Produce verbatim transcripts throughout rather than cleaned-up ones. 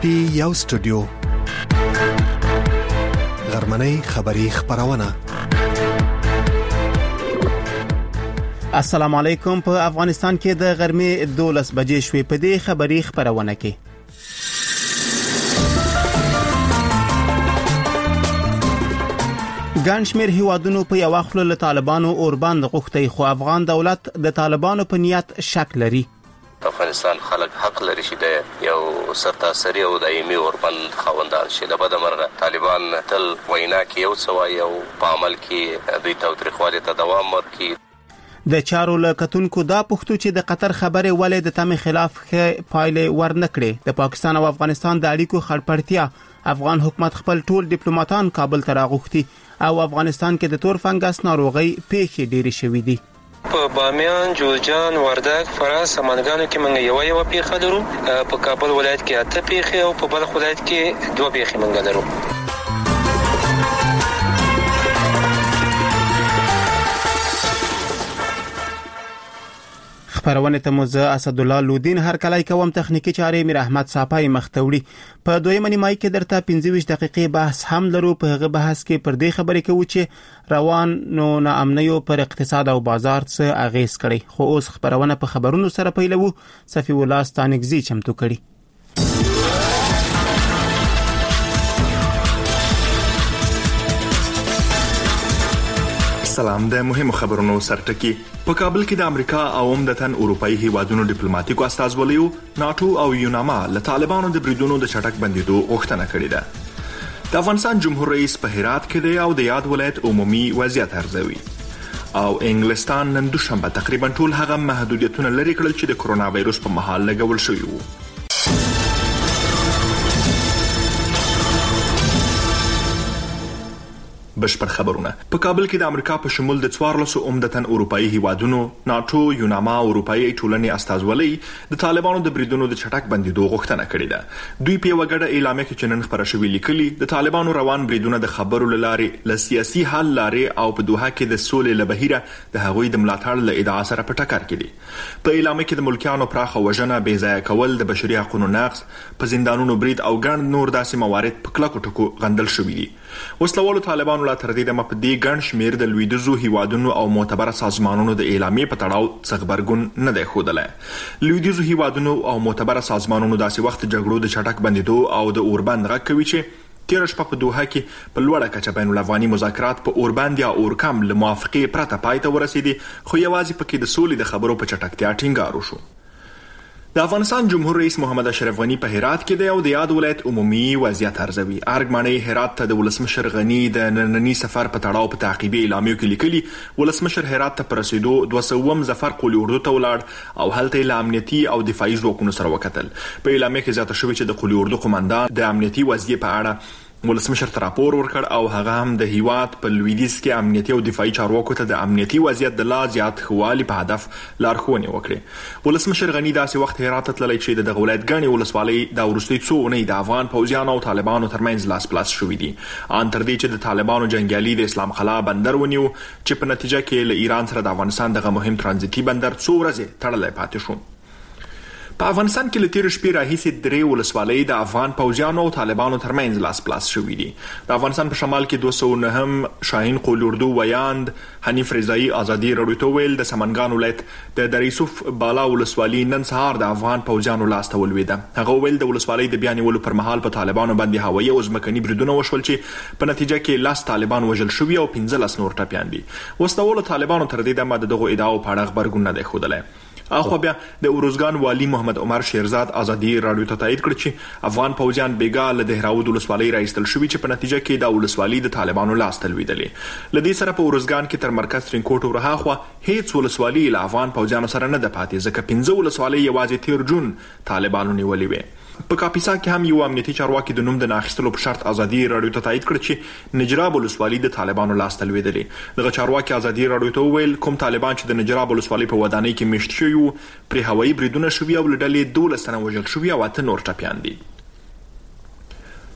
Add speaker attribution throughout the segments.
Speaker 1: کې یو سټوډیو غرمنۍ خبری خبرونه.
Speaker 2: السلام علیکم. په افغانستان کې د غرمې دولس بجې شوې. په دې خبری خبرونه کې ګڼ شمېر هیوادونو په یو وخت له طالبانو اوربند غوښتي، خو افغان دولت د طالبانو په نیت شک لري.
Speaker 3: افغانستان خلک حق لري چې د یو سرتاسري او دایمي اوربند خوندان شي. د بدمرغه طالبان تل وینا کې یو څه وایي او په عمل کې دوی تاوتریخوالي ته دوام ورکوي.
Speaker 2: د چارو له کتونکو دا پوښتنه چې د قطر خبره ولې د تم خلاف پایله ورنکړي. د پاکستان او افغانستان د اړیکو خړپړتیا، افغان حکومت خپل ټول ډیپلوماټان کابل ته راغوښتي او افغانستان کې د تور فنګس ناروغي پیښې ډېرې شوې دي.
Speaker 4: په بامیان، جوزجان، وردګ، فراه، سمنګانو کې موږ یو یو پیښه لرو. په کابل ولایت کې اته پیښې او په بلخ ولایت کې دوه پیښې موږ لرو.
Speaker 2: خبرونه ته موزه اسد الله لودین هر کله کوم تخنیکی چارې میر احمد صافای مختوړي. په دویمه نیمای کې درته پنځه ویشت دقیقې بحث هم لرو. په هغه بحث کې پر دې خبرې کوو چې روان نو ناامنیو پر اقتصاد او بازار څه اغیز کړي. خو اوس خبرونه په خبرونو سره پیلوو. صفی الله ستانګزی چمتو کړي.
Speaker 5: سلام. د مهمو خبرونو سرټکی. په کابل کې د امریکا او عمدتاً اروپאי هیوادونو ډیپلوماټیکو استازولیو ناتو او یوناما له طالبانو د بریدونو د چټک بندیدو غوښتنه کړې ده. د افغانستان جمهور رئیس په هرات کې دی او د یاد ولایت عمومي وضعیت ارزوي. او انګلستان نن دوشنبه تقریبا ټول هغه محدودیتونه لري کړل چې د کرونا وایروس په مهال لګول شوی وو. بشپړ خبرونه. په کابل کې د امریکا په شمول د څوارلسو عمدتاً اروپאי هیوادونو ناتو، یوناما او اروپאי ټولنې استازولۍ د طالبانو د بریدونو د چټک بندیدو غوښتنه کړې ده. دوی په وګړه اعلامیه کې چنن خبره شوې لیکلي د طالبانو روان بریدونه د خبرو لارې ل سیاسي حل لارې او په دوحه کې د سولې لبهیره د هغوی د ملاتړ له ادعا سره په ټکر کې دي. په اعلامیه کې د ملکیانو پراخه وژنه، بې ځای کول، د بشري حقوقو نقض، په زندانونو برید او ګڼ نور داسې موارد په کلکو ټکو غندل شوي دي. وسلوالو طالبانو لا تر دې دمه په دې ګڼ شمېر د لویدیځو هیوادونو او معتبره سازمانونو د اعلامیې په تړاو څه خبرګون نه دی ښودلی. لویدیځو هیوادونو او معتبره سازمانونو داسې وخت جګړو د چټک بندیدو او د اوربند غږ کوي چې تېره شپه په دوحه کې په لوړه کچه بین الافغاني مذاکرات په اوربند یا اورکم له موافقې پرته پای ته ورسېدي، خو یوازې پکې د سولې د خبرو په چټکتیا ټینګار وشو. د افغانستان جمهور رئیس محمد اشرف غنی په هرات کې دی او د یاد ولایت عمومي وضعیت ارزوي. ارګمنۍ هرات ته د ولسمشر غنی د نننی سفر په تړاو په تعقیبي اعلامیو کې لیکلي ولسمشر هرات ته پر رسیدو دوه سوم ظفر قولي اردو ته ولاړ او هلته له امنیتي او دفاعي ځواکونو سره وکتل. په اعلامیه کې زیاته شوې چې د قولي اردو قومندان د امنیتي وضعیت په اړه ولسمشر ته راپور ورکړ او هغه هم د هیواد په لویدیځ کې امنیتي او دفاعي چارواکو ته د امنیتي وضعیت د لا زیات خوالي په هدف لارښوونې وکړي. ولسمشر غنی داسې وخت هرات ته تللی چې د ولایت ګڼې ولسوالۍ د وروستۍ څو اونۍ د افغان پوځیانو او طالبانو ترمنځ لاس پلاس شوي دي. ان تر دې چې د طالبانو جنګیالي د اسلام قلعه بندر ونیو چې په نتیجه کې له ایران سره د افغانستان دغه مهم ترانزیتي بندر څو ورځې تړلی پاتې شو. په افغانستان کې له تېرې شپې راهیسې درې ولسوالۍ د افغان پوځیانو او طالبانو ترمنځ لاس پلاس شوي دي. د افغانستان په شمال کې دوه سوه نهم شاهین قولي اردو ویاند حنیف رضایي ازادي راډیو ته ویل د سمنګان ولایت د دریسوف بالا ولسوالۍ نن سهار د افغان پوځیانو لاس ته ولوېده. هغه ویل د ولسوالۍ د بیا نیولو پر مهال په طالبانو باندې هوایي او ځمکني بریدونه وشول چې په نتیجه کې لس طالبان وژل شوي او پنځلس نور ټپیان دي. وسلوالو طالبانو تر دې دمه د دغو ادعاو په اړه خبرګون نه دی ښودلی. اخو بیا د اروزګان والی محمد عمر شیرزاد ازادي راډیو ته تایید کړ چې افغان پوځیان بیګا له دهراود ولسوالۍ راایستل شوي چې په نتیجه کې د ولسوالۍ د طالبانو لاس ته لوېدلې. له دې سره په اروزګان کې تر مرکز ترینکوټ ورهاخوا هیڅ ولسوالۍ له افغان پوځیانو سره نه ده پاتې، ځکه پنځه ولسوالۍ یوازې تیر جون طالبانو نیولې وې. په کاپیسا کې هم یو امنیتي چارواکي د نوم د ناخیستلو په شرط ازادي راډیو ته تایید کړ چې نجراب ولسوالۍ د طالبانو لاس ته لوېدلې. دغه چارواکي ازادي راډیو ته وویل کوم طالبان چې د نجراب ولسوالۍ په ودانۍ کې میشت شوي وو پرې هوایي بریدونه شوي او له ډلې دولس تنه وژل شوي او اته نور ټپیان دي.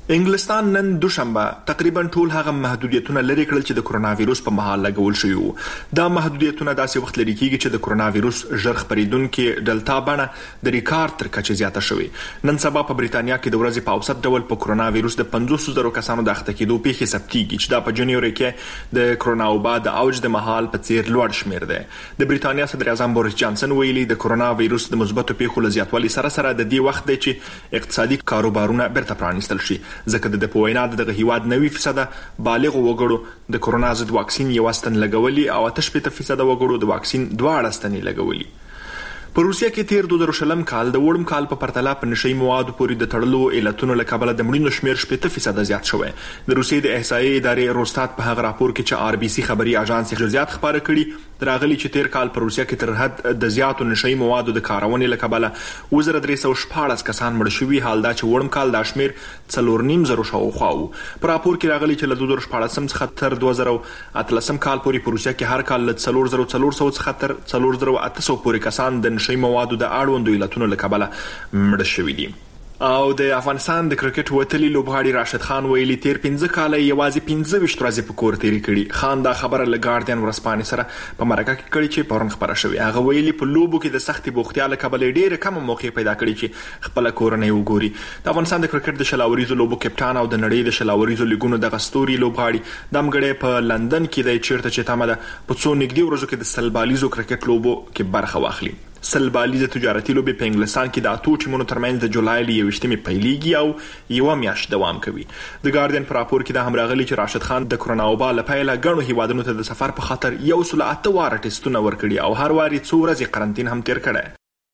Speaker 5: انګلستان نن دوشنبه تقریبا ټول هغه محدودیتونه لري کړل چې د کرونا وایروس په مهال لګول شوی وو. دا محدودیتونه داسې وخت لري کیږي چې د کرونا وایروس ژر خپریدونکو ډلتا بڼه د ریکارډ تر کچې زیاته شوې. نن سبا په بریتانیا کې د ورځې په اوسط ډول په کرونا وایروس د پنځوس زره کسانو د اخته کېدو پیښې ثبتېږي چې دا په جنوري کې د کرونا وبا د اوج د مهال په څیر لوړ شمیر دی. د بریتانیا صدر اعظم بوریس جانسن ویلي د کرونا وایروس د مثبتو پیښو له زیاتوالي سره سره د دې وخت دی چې اقتصادي کاروبارونه بیرته پرانیستل شي، ځکه د په وینا دغه هیواد نوي فیصد بالغ وګړو د کرونا ضد واکسین یو استن لګولي او اته شپږ فیصد وګړو د واکسین دوه اړستنې لګولي. په روسیه کې تیر دوه زره شلم کال د وړم کال په پرتله په نشي موادو پورې د تړلو علتونو له کبله د مړینو شمیر شپږ فیصد زیات شوی. د روسیې د احصایې ادارې روستات په هغه راپور کې چې آر بي سي خبري اژانس جزئیات خبره کړي راغلي چې تیر کال په روسیه کې تر حد د زیاتو نشي موادو د کارونې له کبله دوه زره درې سوه شپاړس کسان مړ شوي، حال دا چې وړم کال دا شمیر څلور نیم زره شاوخوا و. په راپور کې راغلي چې له دوه زره شپاړسم څخه تر دوه زره اتلسم کال پورې په روسیه کې هر کال له څلور زره څلور سوه څخه تر څلور زره اته سوه پورې کسان د نشي موادو د اړوندو علتونو له کبله مړه شوي دي. او د افغانستان د کرکټ وتلي لوبغاړي راشد خان ویلي تیر پنځه کاله یوازې پنځه ویشت ورځې په کور تیرې کړي. خان دا خبره له ګارډین ورځپاڼې سره په مرکه کې کړې چې پرون خبره شوې. هغه ویلي په لوبو کې د سختي بوختیا له کبله ډېر کم موقع پیدا کړي چې خپل کورنۍ وګوري. د افغانستان د کرکټ د شلاوریزو لوبو کپټان او د نړۍ د شلاوریزو لیګونو د غستوري لوبغاړي د امګړې په لندن کې د چیرته چې تمه ده په څو نږدې ورځو کې د سلبالیزو کرکټ لوبو کې برخه واخلي. سلبالیزه تجارتي لوبې په انګلستان کې د اتو ټیمونو ترمنځ د جولای له یوویشتمې پیلېږي او یوه میاشت دوام کوي. د ګارډین په راپور کې دا هم راغلي چې راشد خان د کرونا وبا له پیله ګڼو هیوادونو ته د سفر په خاطر یو سل اته واره ټسټونه ورکړي او هر واري څو ورځې قرنطین هم تیر کړی.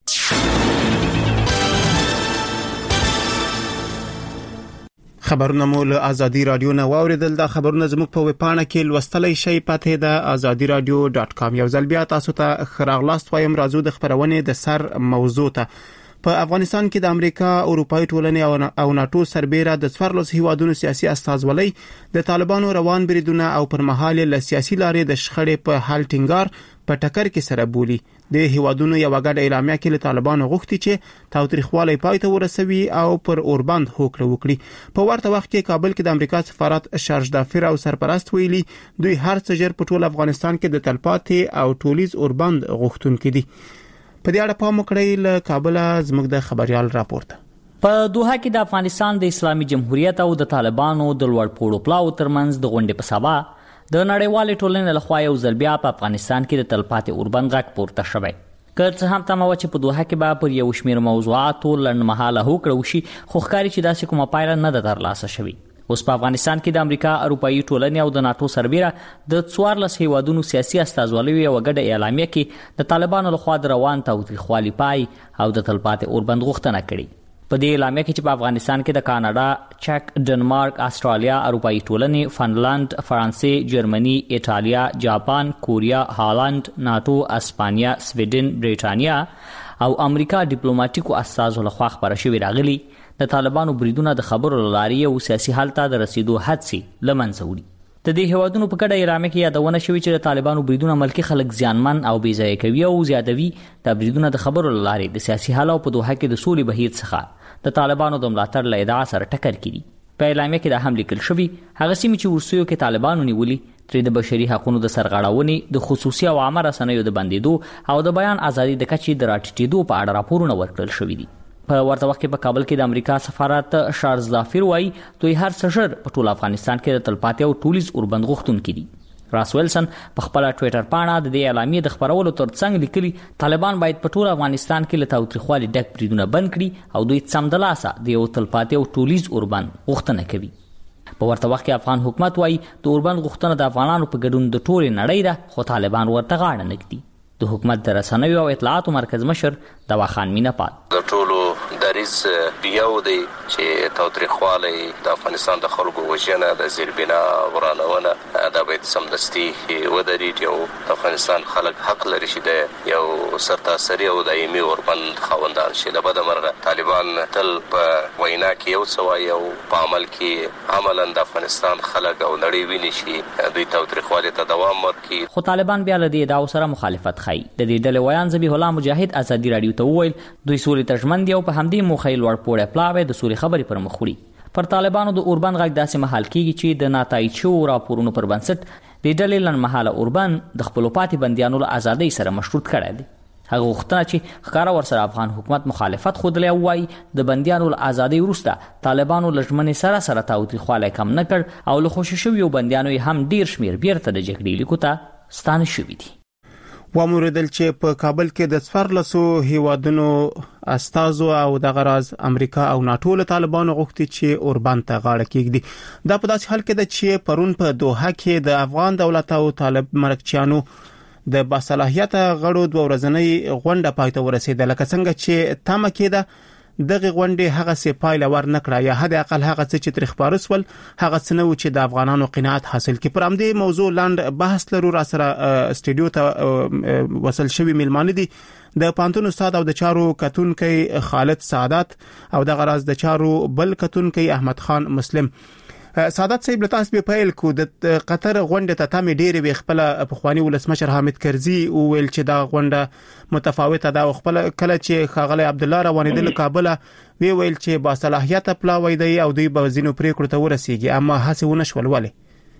Speaker 2: خبرونه مو له ازادي رادیو نه واوریدل. دا خبرونه زموږ په ویبپاڼه کې لوستلای شئ. پته د ازادي رادیو ډاټ کام. یو ځل بیا تاسو ته خراغلاست وایم. راځو د خبرونه د سر موضوع ته. په افغانستان کې د امریکا، اروپאי ټولنې او ناتو سربېره د څوارلس هیوادونو سیاسي استازولۍ د طالبانو روان بریدونه او پر مهال له سیاسي لارې د شخړې په حل ټینګار په ټکر کې سره بولی. د هیوادونو یو غږ اعلامیه کې له طالبانو غوښتي چې تاوتریخوالی پای ته ورسوي او پر اوربند هوکړه وکړي. په ورته وخت کې کابل کې د امریکا سفارت شارج دافر او سرپرست ویلي دوی هر څه ژر په ټول افغانستان کې د تلپاتې او ټولیز اوربند غوښتونکي دي. په دې اړه پام وکړئ. له کابل زموږ د خبريال راپورته.
Speaker 6: په دوحه کې د افغانستان د اسلامي جمهوریت او د طالبانو د لوړ پوړو پلاو ترمنځ د غونډې په سبا د نړیوالې ټولنې لخوا یو ځل بیا په افغانستان کې د تلپاتې اوربند غږ پورته شوی. که څه هم تمه وه چې په دوحه کې به پر یو شمېر موضوعاتو لنډمهاله هوکړه وشي، خو ښکاري چې داسې کومه پایله نه ده ترلاسه شوې. اوس په افغانستان کې د امریکا، اروپאי ټولنې او د ناتو سربېره د څوارلس هیوادونو سیاسي استازولیو یوه ګډه اعلامیه کې د طالبانو لخوا د روان تاوتریخوالي پای او د تلپاتې اوربند غوښتنه کړې. په دې اعلامیه کې چې په افغانستان کې د کاناډا، چک، ډنمارک، استرالیا، اروپאי ټولنې، فنلند، فرانسې، جرمني، ایټالیا، جاپان، کوریا، هالند، ناتو، اسپانیا، سویډن، بریټانیا او امریکا ډیپلوماټیکو استازو لخوا خبره شوې راغلي د طالبانو بریدونه د خبرو لارې او سیاسي حل ته د رسیدو هڅې له منځه وړي. د دې هیوادونو په ګډه اعلامیه کې یادونه شوې چې د طالبانو بریدونه ملکي خلک زیانمن او بې ځایه کوي او زیاتوي. دا بریدونه د خبرو لارې د سیاسي حل او په دوحه کې د سولې بهیر څخه د طالبانو د ملاتړ له ادعا سره ټکر کړي. په اعلامیه کې دا هم لیکل شوی هغه سیمې چې ورسویو کې طالبانو نیولي ترې د بشري حقوقو د سرغړونې، د خصوصي او عامه رسنیو د بندیدو او د بیان ازادي د کچې د راټیټېدو په اړه راپورونه ورکړل شوي دي. په ورته وخت کې په کابل کې د امریکا سفارت شارج دافر وایي دوی هر څه ژر په ټول افغانستان کې د تلپاتې او ټولیز اوربند غوښتونکي دي. راس ویلسن په خپل ټوئیټر پاڼه د دې اعلامیې د خبرولو ترڅنګ لیکلي طالبان باید په ټول افغانستان کې له تاوتریخوالي ډک بریدونه بند کړي او دوی سمدلاسه د یو تلپاتې او ټولیز اوربند غوښتنه کوي. په ورته وخت کې افغان حکومت وایي د اوربند غوښتنه د افغانانو په ګډون د ټولې نړۍ ده، خو طالبان ورته غاړه نه ږدي. د حکومت د رسنیو او اطلاعاتو مرکز مشر دوا خان میناپال
Speaker 3: د ټولو دریز یو دی چې تاوتریخوالی د افغانستان د خلکو وژنه، د زیربنا ورانونه دا باید سمدستي ودرېږي او د افغانستان خلک حق لري چې د یو سرتاسري او دایمي اوربند خاوندان شي. له بده مرغه طالبان تل په وینا کې یو څه وایي او په عمل کې عملا د افغانستان خلک او نړۍ ویني چې دوی تاوتریخوالي ته دوام ورکړي. خو
Speaker 6: طالبان بیا له دې ادعاو سره مخالفت ښيي. د دې ډلې ویان ذبیح الله مجاهد ازادي رادیو ته وویل دوی سولې ته ژمن دي او په همدې موخه یې لوړ پوړی پلاوی د سولې خبرې پر مخ وړي. پر طالبانو د اوربند غږ داسې مهال کیږي چې د ناتایچو راپورونو پر بنسټ د ډلې لنډمهاله اوربند د خپلو پاتې بندیانو له ازادۍ سره مشروط کړی دی. هغه غوښتنه چې ښکاره ورسره افغان حکومت مخالفت ښودلی او وایي د بندیانو له ازادۍ وروسته طالبانو له ژمنې سره سره تاوتریخوالی کم نه کړ او له خوشي شویو بندیانو یې هم ډیر شمېر بیرته د جګړې لیکو ته ستانه شوي دي.
Speaker 2: وموردل چې په کابل کې د څوارلسو هیوادونو استازو او د غراز امریکا او ناتو له طالبانو غوښتي چې اوربند ته غاړه کېږدي. دا په داسې حال کې ده چې پرون په دوحه کې د افغان دولت او طالب مرکچیانو د باصلاحیته غړو دوه ورځنۍ غونډه پای ته ورسېده. لکه څنګه چې تمه کېده دغه غونډه هغه سي پایله ور نکړه یا حد اقل هغه څه چې تاریخ پارسول هغه څه نو چې د افغانانو قناعت حاصل کړي. پر همدې موضوع لاند بحث لرو را سره استودیو ته وصل شوی میلمانه دي د پانتون استاد او د چارو کتونکي خالد سعادت او د غراز د چارو بل کتونکي احمد خان مسلم. سعادت صاحب لتاس به پیل کو د قطر غونډه ته تم ډېر به خپل پخوانی ولسمشر حامد کرزي او ویل چې دا غونډه متفاوته ده او خپل کله چې خاغلی عبد الله روانیدل کابل وی ویل چې با صلاحیت پلاوی دی او دوی به زینو پریکړه ته ورسیږي اما هڅه ونه شول. ولې؟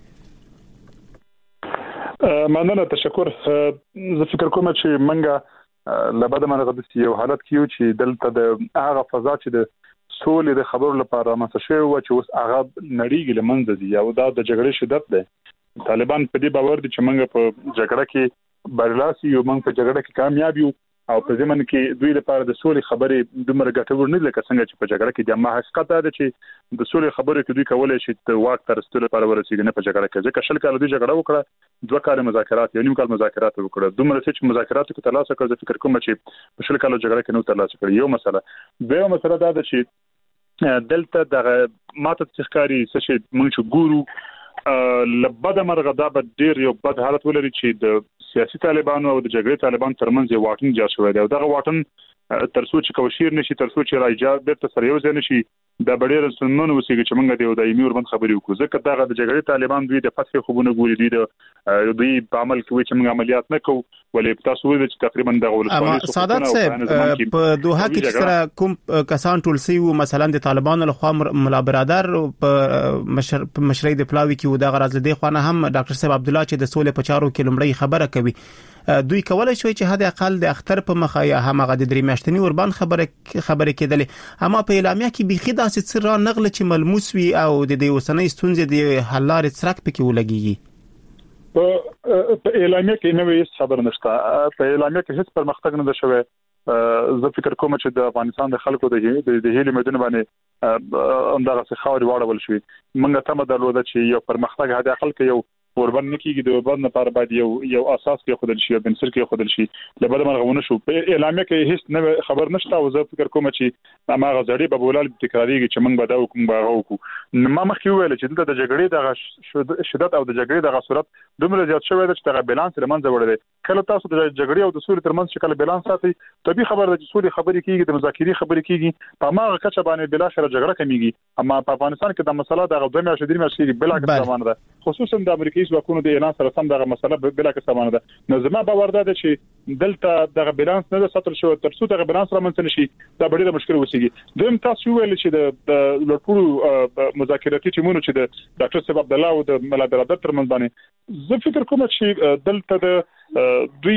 Speaker 7: مننه، تشکر. زه فکر کوم چې منګه لبد منغه د یو حالت کیو چې دلته د هغه فضا چې د سولې د خبرو لپاره مسه شوی و چې اوس هغه نړیږي لمنځه دي او دا د جګړې شدت دی. طالبان په دې باور دي چې موږ په جګړه کې برلاسي یو، موږ په جګړه کې کامیاب یو او په ځمن کې دوی لپاره د سولې خبرې دومره ګټور نه لکه څنګه چې په جګړه کې د ما حقیقت ده چې د سولې خبرې کې دوی کولای شي د واک تر ستلو لپاره ورسیږي نه په جګړه کې. ځکه شل کال دوی جګړه وکړه، دوه کال مذاکرات یو نیم کال مذاکرات وکړه، دومره چې مذاکرات کې ترلاسه کړ. زه فکر کوم چې په شل کال جګړه کې نو ترلاسه کړ. یو مسله به مسله دا ده چې دلته د ماته تخکاری څه شي موږ چې ګورو لبد مرغه دا به ډیر یو بد حالت ولري چې د سیاسي طالبانو او د جګړې طالبان ترمنځ یو واټن جوړ شوی دی او دغه واټن ترڅو چې کوشیر نشي، ترڅو چې راځي بیرته سره یو ځای نشي، دا ډېر سنمن وسیږي چې موږ د یو دایمي اوربند خبرې وکړو. ځکه دغه د جګړې طالبان دوی د فتح خوبونه ګوري، دوی د دوی په عمل کې چې موږ عملیات نه کوو ولې تاسو وایي چې تقریبا دغه ولسوالۍ
Speaker 2: سعادت صاحب په دوحه کې سره کوم کسان ټول سی وو، مثلا د طالبانو له خوا ملا برادر په مشر مشرۍ د پلاوي کې و د غرض له دی خوانه هم ډاکټر صاحب عبد الله چې د سولې په چارو کې لمړی خبره کوي. دوی کولای شوی چې حد اقل د اختر په مخه یا همغه د درې میاشتنی اوربند خبره خبره کېدلې، اما په اعلامیه کې بيخي داسې څه را نغله چې ملموس وي او د دې وسنۍ ستونزې د حل لارې څرک پکې ولګيږي.
Speaker 7: په اعلامیه کې نو هیڅ خبر نشته، په اعلامیه کې هیڅ پرمختګ نه ده شوی. زه فکر کوم چې د افغانستان د خلکو د د هیلې مدن باندې اندغه څه خاوري واړول شوی. موږ ته مدلوده چې یو پرمختګ حد اقل کې یو اوربند نکیږي، د اوربند لپاره باید یو یو اساس کې خودل شي، بنسر کې خودل شي. لبد مرغونه شو په اعلامیه کې هیڅ نه خبر نشته او زه فکر کوم چې ما غزړی په بولال تکراریږي چې موږ به دا حکم باغو کو. ما مخکې ویل چې د جګړې د شدت او د جګړې د صورت دومره زیات شوی دی چې د بالانس لمنځه وړي. کله تاسو د جګړې او د سولې ترمنځ شکل بالانس ساتي، طبي خبر ده چې سولې خبرې کیږي، د مذاکرې خبرې کیږي، په ما کچه باندې بل اخر جګړه کمیږي. اما په افغانستان کې د مسله د غوډه مې شدید مې شي بل اخر زمانه ده، خصوصا د امریکایي ځواکونو د اعلان سره سم دغه مسله بل اخر زمانه ده. نو زما باور ده چې دلته دغه بالانس نه ساتل شو، ترڅو دغه بالانس رامنځته نشي دا ډېره مشکل وسیږي. دویم تاسو ویل چې د لوړپوړو مذاکراتي ټیمونو چې د ډاکټر صاحب عبد الله او د ملا برادر ترمنځ باندې زه فکر کوم چې دلته د دوی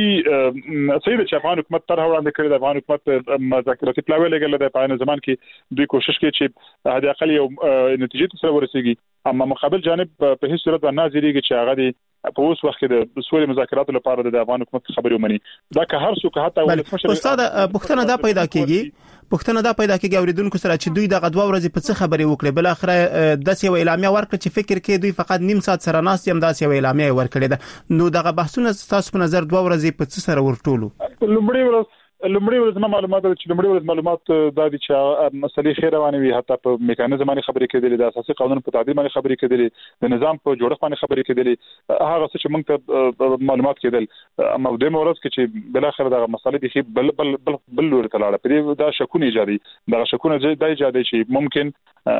Speaker 7: سید چې افغان حکومت طرح وړاندې کړی د افغان حکومت مذاکراتي پلاوی لګل د پاین زمان کې دوی کوشش کوي چې هدا اقل یو نتیجې سره ورسیږي، اما مقابل جانب په هیڅ صورت باندې ناظریږي چې هغه د په اوس وخت کې د سولې مذاکراتو لپاره د افغان حکومت خبرې ومني. دا که هر څوک حتی
Speaker 2: ولسمشر استاد پښتنه دا پیدا کیږي پښتنه دا پیدا کیږي اوریدونکو سره چې دوی دغه دوه ورځې په څه خبرې وکړي، بل اخره د څه اعلامیه ورکړه چې فکر کې دوی فقط نیم ساعت سره ناس یم داسې اعلامیه ورکړي ده. نو دغه بحثونه تاسو په نظر دوه ورځې په څه سره ورټولو؟
Speaker 7: لومړی ورځ لومړی ورځ ما معلومات چې لومړی ورځ معلومات دا دي چې مسلې خیر روانې وي، حتی په میکانیزم باندې خبرې کېدلې، د اساسي قانون په تعدیل باندې خبرې کېدلې، د نظام په جوړښت باندې خبرې کېدلې، هغه څه چې موږ ته معلومات کېدل. اما د مورز کې چې بل اخر دغه مسلې به بل بل بل بل لور ته لاړه، په دې دا شکونه ایجادي دغه شکونه د ایجادي چې ممکن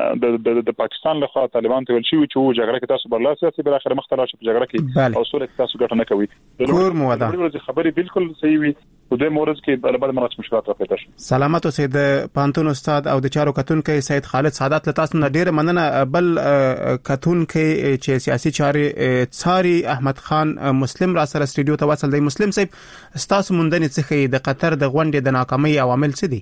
Speaker 7: د د پاکستان له خوا طالبان ته ویل شي چې جګړه کې تاسو برلاسه سي، بل اخر مختلف په جګړه کې او سولې تاسو ګټه نه کوي.
Speaker 2: کور مو ده
Speaker 7: خبرې بالکل صحیح وي، په دې مورز کې بل بل مرز مشکلات راپیدا شي.
Speaker 2: سلامت اوسئ. د پانتون استاد او د چارو کتونکو سید خالد سعادت له تاسو نه ډیره مننه. بل کتونکو چې سیاسي چارې څاري احمد خان مسلم را سره سټډیو ته وصل دی. مسلم صاحب تاسو مونږ څخه د قطر د غونډې د ناکامۍ عوامل څه دي؟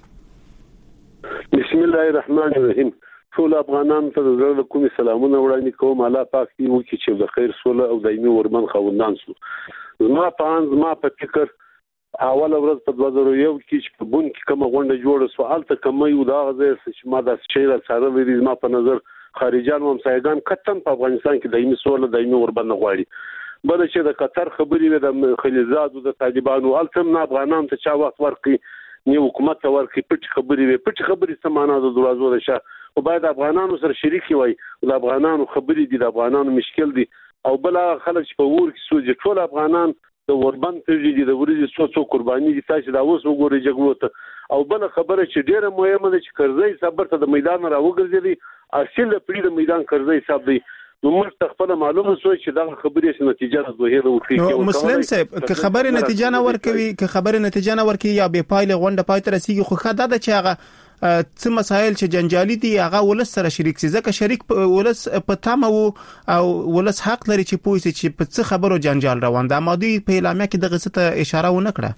Speaker 8: بسم الله الرحمن الرحیم. ټول افغانان ته د زړه کومې سلامونه وړاندې کوم. الله پاک دې وکړي چې د خیر سوله او دایمي ورمن خوندان شو. زما په ان زما په فکر اول ورځ په دوه زره یو کې چې په بون کې کومه غونډه جوړه سو الته کمې و دا غزه چې ما د شي را سره لري. زما په نظر خارجيان او همسایگان کتن په افغانستان کې دایمي سوله دایمي ورمن غواړي. بل چې د قطر خبرې وي د خلیزاد او د طالبانو الته نه افغانان ته چا وخت ورکړي نه حکومت ورکړي. پټ خبرې وي پټ خبرې سمانه د دروازو ده او باید افغانانو سره شریک وي. د افغانانو خبرې دي د افغانانو مشکل دي او بل خلک په ور کې سوځي. ټول افغانان د وربند ترجی دي د ورځې څو څو قرباني دي. تاسو دا اوس وګورئ جګړو ته. او بل خبره چې ډیره مهمه ده چې کرزی صبر ته د میدان راوګرځي اصل پرې د میدان کرزی صاحب دی. نو موږ خپل معلومه سوچ چې دا خبرې چې نتیجه ظاهره وکړي.
Speaker 2: مسلم صاحب که خبره نتیجه نه ورکوي که خبره نتیجه نه ورکوي یا به پایله غونډه پای ته رسیږي خو خدای دا چې هغه څه مسایل چې جنجالي دي هغه ولس سره شریک سي. ځکه شریک ولس په تامه او ولس حق لري چې پوه شي چې په څه خبرو جنجال روان ده. مادي په اعلامیه کې دغه څه ته اشاره ونه کړه.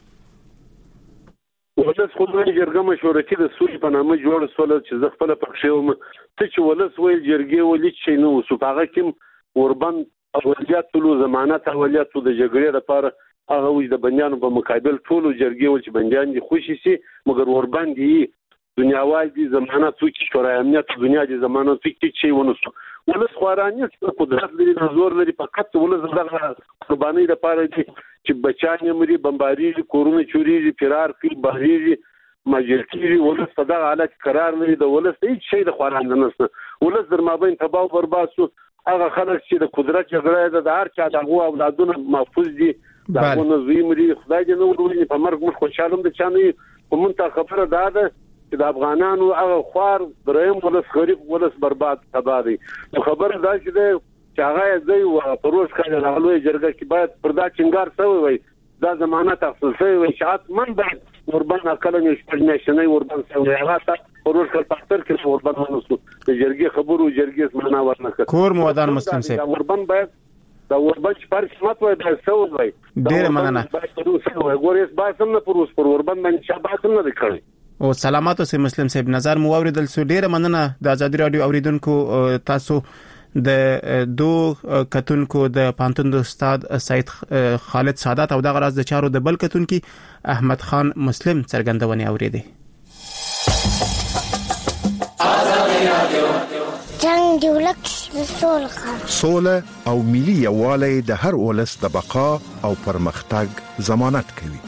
Speaker 8: ولس خو د جرګه مشورتي د سولې په نامه جوړ سول چې زه خپل پښې وم ته چې ولس ویل جرګه ولې چې نو سو هغه کوم وربند اوليات ټول ضمانت اوليات د جګړې لپاره هغه وځ د بنیانو په مقابل ټول جرګه ول چې بنیان دي خوشي سي مګر وربند دي دنیاوال دي ضمانت څوک شورای امنیت دنیا دي ضمانت څوک چې ونوسو. ولس خواراني قدرت لري زور لري فقط ولس دغه قرباني لپاره دي چې بچانه مري بمباري کورونه چوري فرار کوي بهري ماجرتي ولس په دغه حالت قرار لري. د ولس هیڅ شي د خواران نه نسته. ولس در مابین تباہ او برباد شو. هغه خلک چې د قدرت جګړه د هر چا دغه اولادونه محفوظ دي دغه نظام مري خدای دې نو ورونی په مرګ مخ خوشاله دي چانه کومه خبره ده چې د افغانانو هغه خوار دریم ولس غریب ولس برباد تباہ دي. خبره دا چې چې هغه ځای او پروژ کړي راغلي جرګه کې باید پردا چنګار شوی وي دا ضمانت اخیستل شوی وي شات من باید وربان کلنې شپږنیشنې وربان شوی هغه ته پروژ کړ پاتر کې وربان ونوسو د جرګې خبرو جرګې سمنا ورنکړه
Speaker 2: کور مودان مسلم صاحب
Speaker 8: وربان باید دا وربان چې پر قسمت وای دا سوي وي
Speaker 2: ډیر مننه
Speaker 8: ګورېس باسم نه پروژ پر وربان باندې شاباسم نه کړی.
Speaker 2: او سلامات اوسئ مسلم صاحب. نظر مو اوریدل سو ډیره مننه د ازادي رادیو اوریدونکو تاسو د دو کتونکو د پانتون د استاد سید خالد سعادت او د غراز د چارو د بل کتونکو احمد خان مسلم څرګندونه اوریدي.
Speaker 9: جنگ دولت سوله
Speaker 1: سوله او ملي یووالی د هر ولس د بقا او پرمختګ ضمانت کوي.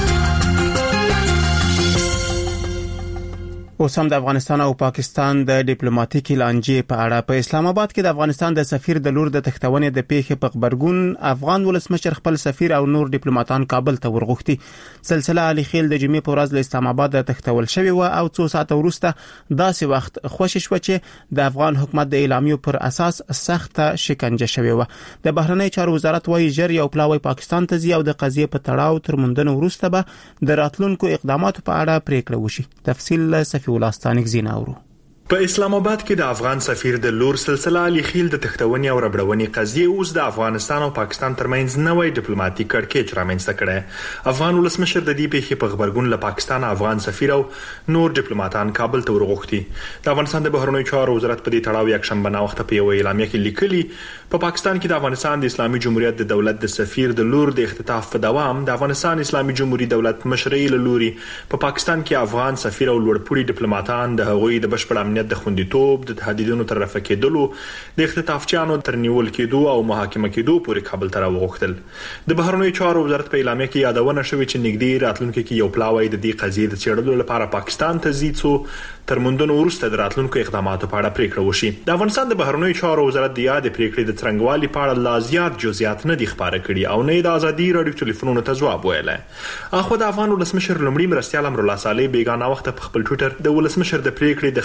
Speaker 2: اوس هم د افغانستان او پاکستان د ډیپلوماټیکي لانجې په اړه په اسلام آباد کې د افغانستان د سفیر د لور د تختونې د پیښې په خبرګون افغان ولسمشر خپل سفیر او نور ډیپلوماټان کابل ته ورغوښتي. سلسله علي خیل د جمعې په ورځ له اسلام آباد د تختول شوی و او څو ساعت وروسته داسې وخت خوشی شو چې د افغان حکومت د اعلامیو پر اساس سخت شکنجه شوی و. د بهرنی چارو وزارت وايي جر یو پلاوی پاکستان ته ځي او د قضیې په تړاو تر موندنه وروسته به د راتلونکو اقداماتو په اړه پریکړه وشي. تفصیل ولاستانک زیناورو.
Speaker 5: په اسلام آباد کې د افغان سفیر د لور سلسله علي خیل د تختونې او ربړونې قضیه اوس د افغانستان او پاکستان ترمنځ نوې ډیپلوماټیک کړکېچ رامنځته کړي. افغان ولسمشر د دې پیښې په خبرګون له پاکستان افغان سفیر او نور ډیپلوماټان کابل ته ورغوښتي. د افغانستان د بهرنیو چارو وزارت په دې تړاو یک شنبه وخت په یو اعلامیه کې لیکلي په پاکستان کې د افغانستان د اسلامي جمهوریت د دولت د سفیر د لور د اختطاف په دوام د افغانستان اسلامي جمهوریت دولت مشرۍ له لوري په پاکستان کې افغان سفیر او لوړپوړي ډیپلوماټان د هغوی د بشپړ امنیت د خوندیتوب د تهدیدونو تر رفع کېدلو د اختطافچیانو تر نیول کېدو او محاکمه کېدو پورې کابل ته راوغوښتل. د بهرنیو چارو وزارت په اعلامیه کې یادونه شوې چې نږدې راتلونکو کې یو پلاوی د دې قضیې د څېړلو لپاره پاکستان ته ځي څو تر موندنو وروسته د راتلونکو اقداماتو په اړه پریکړه وشي. د افغانستان د بهرنیو چارو وزارت د یاد پریکړې د څرنګوالي په اړه لا زیات جزئیات نه دي خبره کړي او نه د ازادي رادیو ټلیفونونو ته ځواب ویلی. اخو د افغان ولسمشر لومړي مرستیال امرالله صالح بیګانه وخت په خپل ټویټر د ولسمشر د پریکړې د خبر تر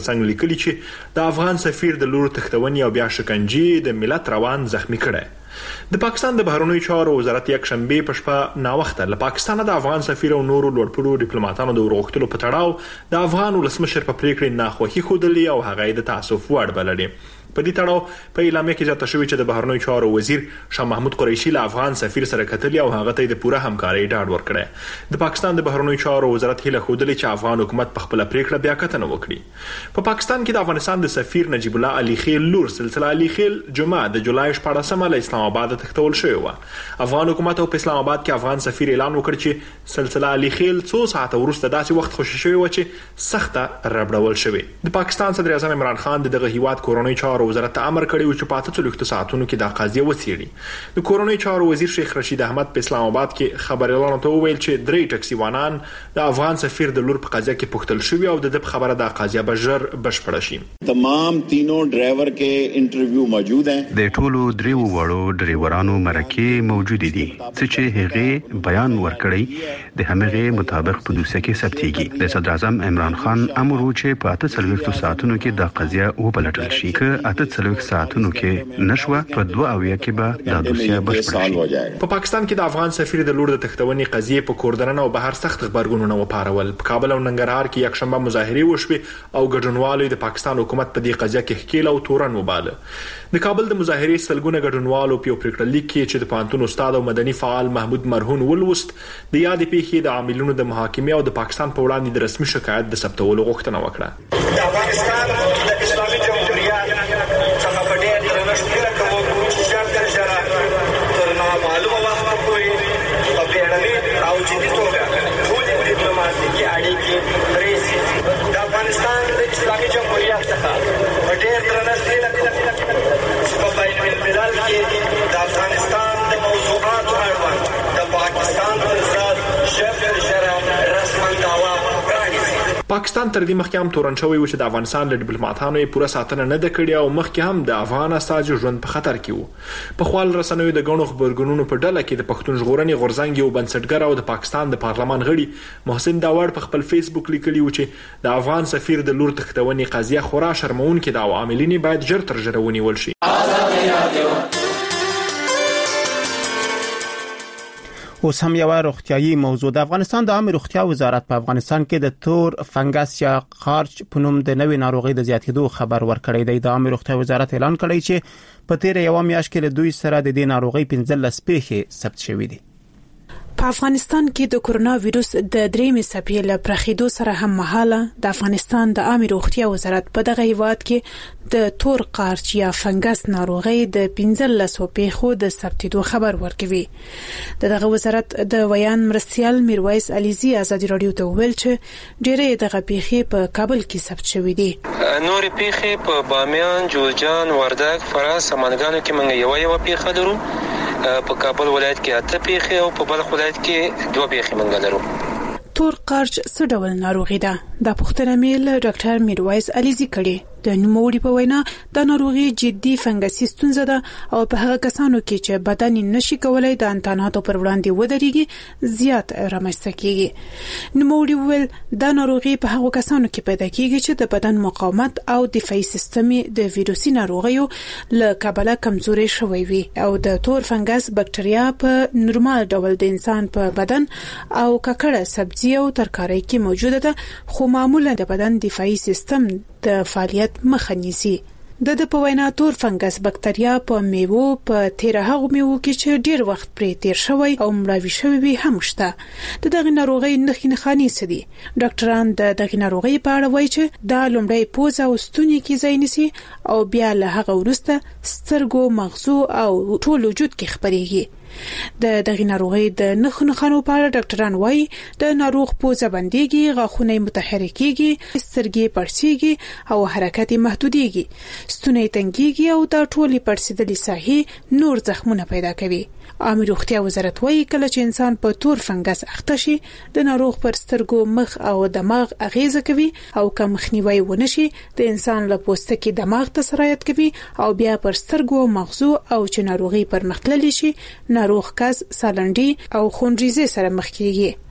Speaker 5: ترڅنګ لیکلي چې د افغان سفیر د لور تختونې او بیا شکنجې د ملت روان زخمی کړي. د پاکستان د بهرنیو چارو وزارت یک شنبه په شپه نا وخته له پاکستان د افغان سفیر او نورو لوړپوړو ډیپلوماټانو د ورغښتلو په تړاو د افغان ولسمشر په پریکړې ناخوښي خوده او هغه د تاسف وړ بللې. په دې تړاو په اعلامیه کې ځکه شوی چې د بهرنیو چارو وزیر شاه محمود قریشي له افغان سفیر سره کتلی او هغه ته د پوره همکاري ډاډ ورکړی. د پاکستان د بهرنیو چارو وزارت هله خوده چې افغان حکومت په خپل پریکړه بیا کتنه وکړي. په پاکستان کې د افغانستان د سفیر نجیب الله علي خیل لور سلسله علي خیل جمعه د جولای شپاړسمه له اسلام آباد تختول شوی و. افغان حکومت په اسلام آباد کې افغان سفیر اعلان وکړ چې سلسله علي خیل څو ساعت وروسته داسې وخت خوشی شوی و چې سخته ربړول شوی. د پاکستان صدر اعظم عمران خان دغه هیواد کورونی چارو وزارت ته امر کړی و چې په اتلسو ساعتونو کې د قضیه وڅېړي. د کورونی چارو وزیر شیخ رشید احمد په اسلام آباد کې خبريالانو ته وویل چې درې ټکسي وانان د افغان سفیر د لور په قضیه کې پوښتل شوی او د خبره د قضیه بجر بشپړ شي.
Speaker 10: تمام تینوں ډرایور کې انټرویو موجود ہیں.
Speaker 11: د ټولو دریو وړو ډرایورانو مرکه موجود دي چې هغه بیان ورکړي د همغه مطابق په دوسیه کې ثبتېږي. د صدر اعظم عمران خان امر وکړ په اتلسو ساعتونو کې د قضیه وبلټل شي. که اتلسو ساعتونو کې نشوه په دوه اویا کې به د دوسیه بشپړ شي.
Speaker 5: په پاکستان کې د افغان سفیر د لور د تختونې قضیه په کوردنن او بهر سخت خبرګونونه وپارول. په کابل او ننګرهار کې یک شنبه مظاهره وشوه او ګډونوالو د پاکستان حکومت په دې قضیه کې ښکیل او تورن وباله. د کابل د مظاهره سلګونه ګډونوالو په پریکړه لیک کې چې د پانتون استاد او مدني فعال محمود مرهون ولوست د یاد پیښې د عاملونو د محاکمې او د پاکستان په وړاندې د رسمي شکایت د ثبتولو غوښتنه وکړه.
Speaker 12: د افغانستان د اسلامي جمهوریت څخه په ډېر درنښت کوم چې ژر ژر تر معلومه وخت پورې په بیړني او جدي توګه ټولې ډیپلوماټیکي اړیکې پرې د افغانستان د اسلامي جمهوریت څخه په ډېر درنښت کوم چې په بین الملل کې د افغانستان د موضوعاتو اړوند د پاکستان پر ضد ژر ژر رسما دعوا پرانیزي.
Speaker 5: پاکستان تر دې مخکې هم تورن شوی و چې د افغانستان له ډیپلوماټانو یې پوره ساتنه نه د کړې او مخکې هم د افغان استازو ژوند په خطر کې و. په خپل رسنیو د غونو خبرګونونو په ډله کې د پښتون ژغورنې غورځنګ یو بنسټګر او د پاکستان د پارلمان غړي محسن داوړ په خپل فیسبوک لیکلی و چې د افغان سفیر د لور تختونې قضیه خورا شرمونکې ده او عاملین باید ژر تر ژره ونیول شي.
Speaker 2: اوس هم یو روغتیايي موضوع. د افغانستان د عامه روغتیا وزارت په افغانستان کې د تور فنګس یا قارچ په نوم د نوې ناروغي د زیاتېدو خبر ورکړی دی. د عامه روغتیا وزارت اعلان کړی چې په تیر یو میاشت کې له دوی سره د دې ناروغي پنځلس پیښې ثبت شوې دي.
Speaker 13: په افغانستان کې د کورونا وایروس د درېمې څپې له پرخېدو سره هم مهاله د افغانستان د عامه روغتیا وزارت په دغه هیواد کې د تور قارچ یا فنګس ناروغي د پنځلس پیښو د ثبتېدو خبر ورکوي. دغه وزارت د ویان مرستيال میرویس علیزی ازادي رادیو ته ویل چې ډېرې دغه پیښې په کابل کې ثبت شوې دي.
Speaker 4: نور پیښې په بامیان، جوزجان، وردګ، فراه، سمنګانو کې موږ یو یو پیښه لرو. په کابل ولایت کې اته پیښې او په بلخ ولایت کې دوه پیښې موږ لرو.
Speaker 13: تور قارچ څه ډول ناروغي ده؟ د پوښتنه مې له ډاکټر میرویس علیزی کړې. د نوموړي په وینا د ناروغي جدي فنګسي ستونزه ده او په هغه کسانو کې چې بدن نشي کولای د انتاناتو پر وړاندې ودرېږي زیات رامنځته کیږي. نوموړي ویل د ناروغي په هغه کسانو کې پیدا کیږي چې د بدن مقاومت او دفاعي سیستم د ویروسي ناروغیو له کبله کمزوري شوی وي او د تور فنګس بکټریا په نورمال ډول د انسان په بدن او ککړه سبزي او ترکاري کې موجوده ده خو معمولا د بدن دفاعي سیستم د فعالیت مخه نیسي. د د په وینا تور فنګس بکټریا په میوو په تیر هغه میوو کې چې ډیر وخت پرې تیر شوی او مړاوي شوی هم شته. د دغه ناروغي نښې نښانې څه دي؟ ډاکټران د دغه ناروغي په اړه وایي چې دا لومړی پوزه او ستوني کې ځای نیسي او بیا له هغه وروسته سترګو، مغزو او ټول وجود کې خپريږي. د دغه ناروغي د نښو نښانو په اړه ډاکټران وایي د ناروغ پوزه بنديږي، غاښونه متحرکيږي، سترګې پړسيږي او حرکت محدوديږي، ستوني تنګيږي او د ټولي پړسیدلې ساحې نور زخمونه پیدا کوي. عامه روغتیا وزارت وایي کله چې انسان په تور فنګس اخته شي د ناروغ پر سترګو، مخ او دماغ اغیزه کوي او که مخنیوي ونشي د انسان له پوستکي دماغ ته سرایت کوي او بیا پر سترګو، مغزو او چې ناروغي پر مختللي شي ناروغ کس سالنډي او خونریزي سره مخ کیږي.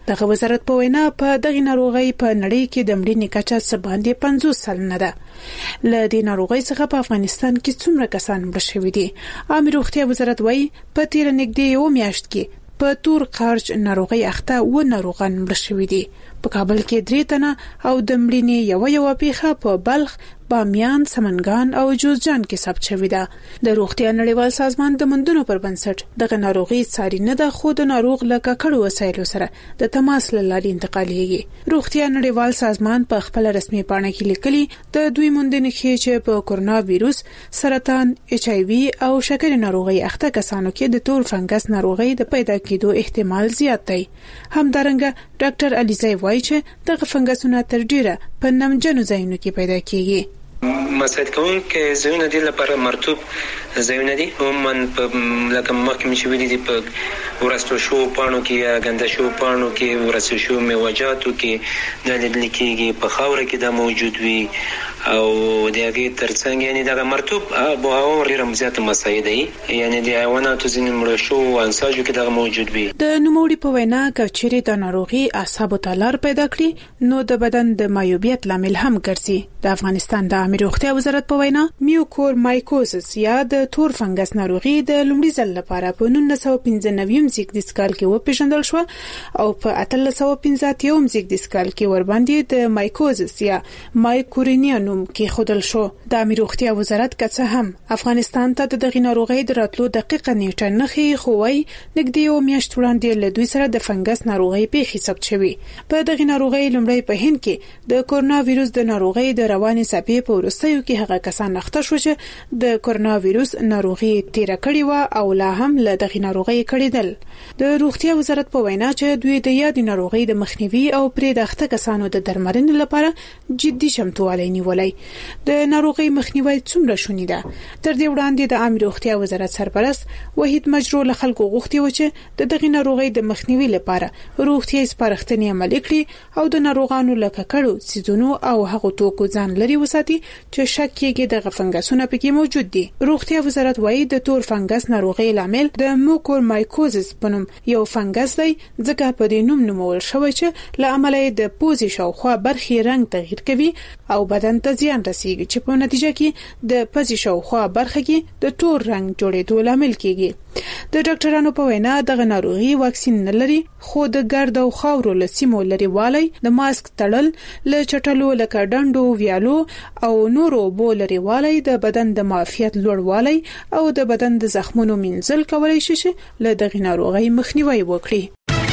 Speaker 13: دغه وزارت په وینا په دغه ناروغي په نړۍ کې د مړینې کچه څه باندې پنځوس سلنه ده. له دې ناروغي څخه په افغانستان کې څومره کسان مړه شوي دي؟ عامه روغتیا وزارت وایي په تیر نږدې یو میاشت کې په تور قارچ ناروغي اخته و ناروغان مړه شوي دي. په کابل کې درې تنه او د مړینې یو یو پیښه په بلخ، بامیان، سمنګان او جوزجان کې ثبت شوې ده. د روغتیا نړیوال سازمان د مندونو پر بنسټ دغه ناروغي څاري نه ده، خو د ناروغ له ککړو وسایلو سره د تماس له لارې انتقالېږي. روغتیا نړیوال سازمان په خپل رسمي پاڼه کې لیکلي د دوی موندنې ښيي چې په کورونا وایروس، سرطان، ایچ آی وي او شکرې ناروغي اخته کسانو کې د تور فنګس ناروغي د پیدا کېدو احتمال زیات دی. همدارنګه ډاکټر علیزی وایي چې دغه فنګسونه تر ډیره په نمجنو ځایونو کې پیدا کیږي.
Speaker 4: مساعد کوونکې ځایونه دي لپاره مرطوب ځایونه دي، عموما په لکه مخکې مې چې ویلي دي په ورستو شو پاڼو کې یا ګنده شو پاڼو کې، ورستو شو میوجاتو کې دا لیدل کېږي، په خاوره کې دا موجود وي او د هغې ترڅنګ یعنې دغه مرطوب آب و هوا ډېره زیاته مساعد دي، یعنې د حیواناتو ځینې مړه شو انساجو کې دغه موجود وي.
Speaker 13: د نوموړي په وینا که چیرې د ناروغي اعصابو ته لار پیدا کړي نو د بدن د مایوبیت لامل هم ګرځي. د افغانستان د عامه روغتیا وزارت په وینا میوکور مایکوزس یا د تور فنګس ناروغي د لومړي ځل لپاره په نولس سوه پنځه نوي زیږدیز کال کې وپېژندل شو او په اتلس سوه پنځه اتیا زیږدیز کال کې ورباندې د مایکوزس یا مایکورینیا نوم کې خودل شو. د عامه روغتیا وزارت که څه هم افغانستان ته د دغه ناروغي د راتلو دقیقه نیټه نه ښيي، خو وايي نږدې یو میاشت وړاندې له دوی سره د فنګس ناروغي پیښې ثبت شوې. په دغه ناروغي لومړی په هند کې د کورونا وایروس د ناروغي د رواني څپې په وروستیو کې هغه کسان اخته شو چې د کورونا وایروس ناروغي تیر کړی و او لا هم له دغه ناروغي کړیدل. د روغتیا وزارت په وینا چې دوی د یادې ناروغي د مخنیوي او پرې د اخته کسانو د درملنې لپاره جدي چمتووالی نیولای. د ناروغي مخنیوي څومره شونې ده؟ تر دې وړاندې د عامه روغتیا وزارت سرپرست وحید مجرو له خلکو غوښتي و چې د دغه ناروغي د مخنیوي لپاره روغتیايي سپارښتنې عملي کړي او د ناروغانو له ککړو څیزونو او هغو توکو ځان لري وساتي چې شک کېږي دغه فنګسونه پکې موجود دي. روغتیا وزارت وایي د تور فنګس ناروغي لامل د موکومایکوزس په نوم یو فنګس دی، ځکه په دې نوم نومول شوی چې له امله د پوزې شاوخوا برخې رنګ تغییر کوي او بدن ته زیان رسیږي چې په نتیجه کې د پوزې شاوخوا برخه کې د تور رنګ جوړېدو لامل کېږي. د ډاکټرانو په وینا دغه ناروغي واکسین نه لري، خو د ګرد او خاورو له سیمو لري والی، د ماسک تړل، له چټلو لکه ډنډو، ویالو او نورو اوبو لري والی، د بدن د معافیت لوړوالی او د بدن د زخمونو مینځل کولای شي چې له دغه ناروغي مخنیوي وکړي.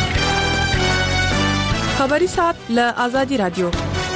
Speaker 14: خبري ساعت له آزادي رادیو.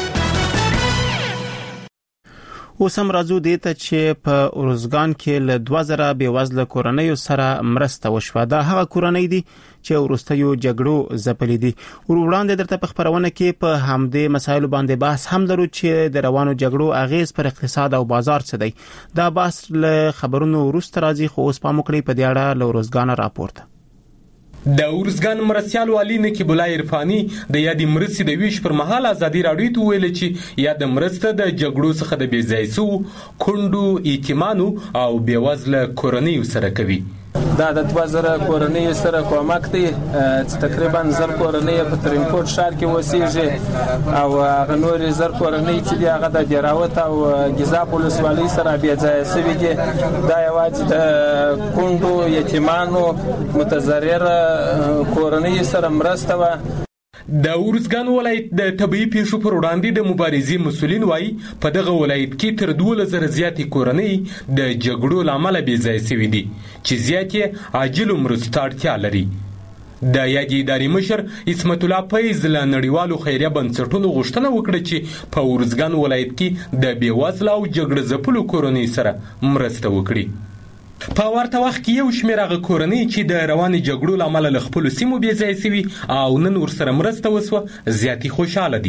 Speaker 2: اوس هم راځو دې ته چې په اورزګان کې له دوه زره بېوزله کورنیو سره مرسته وشوه. دا هغه کورنۍ دي چې وروستیو جګړو ځپلې دي. وروړاندې درته په خبرونه کې په همدې مسایلو باندې بحث هم لرو چې د روانو جګړو اغیز پر اقتصاد او بازار څه دی. دا بحث له خبرونو وروسته راځي، خو اوس پام وکړئ په دې اړه له اورزګان راپورته.
Speaker 15: د اورزګان مرستيال والی نقیب الله عرفاني د یادې مرستې د ویش پر مهال ازادي راډیو ته ویل چې یاد مرسته د جګړو څخه د بیځایسو کندو یتیمانو او بیوزله کورنیو سره کوي.
Speaker 16: دا د دوه زره کورنیو سره کومک دی چې تقریبا زر کورنۍ په ترینکوټ ښار کې اوسېږي او هغه نورې زر کورنۍ چې دي هغه د دیراوت او ګیزاب ولسوالۍ سره بېځایه سوي دي. دا یوازې د کونډو یتیمانو متضرره کورنیو سره مرسته وه.
Speaker 15: د اورزګان ولایت د طبي پیښو پر وړاندې د مبارزې مسولین وایي په دغه ولایت کې تر دولس زره زیاتې کورنۍ د جګړو لامل بې ځای شوي دي چې زیاتې عاجلو مرستو ته اړتیا لري. د یادې ادارې مشر عصمت الله فیض له نړیوالو خیریه بنسټونو غوښتنه وکړه چې په اورزګان ولایت کې د بېوزله او جګړه ځپلو کورنۍ سره مرسته وکړي. په ورته وخت کې یو شمېر هغه کورنۍ چې د رواني جګړو له امله له خپلو سیمو بې ځایه شوي او نن ورسره مرسته وسوه زیاتې خوشحاله دي.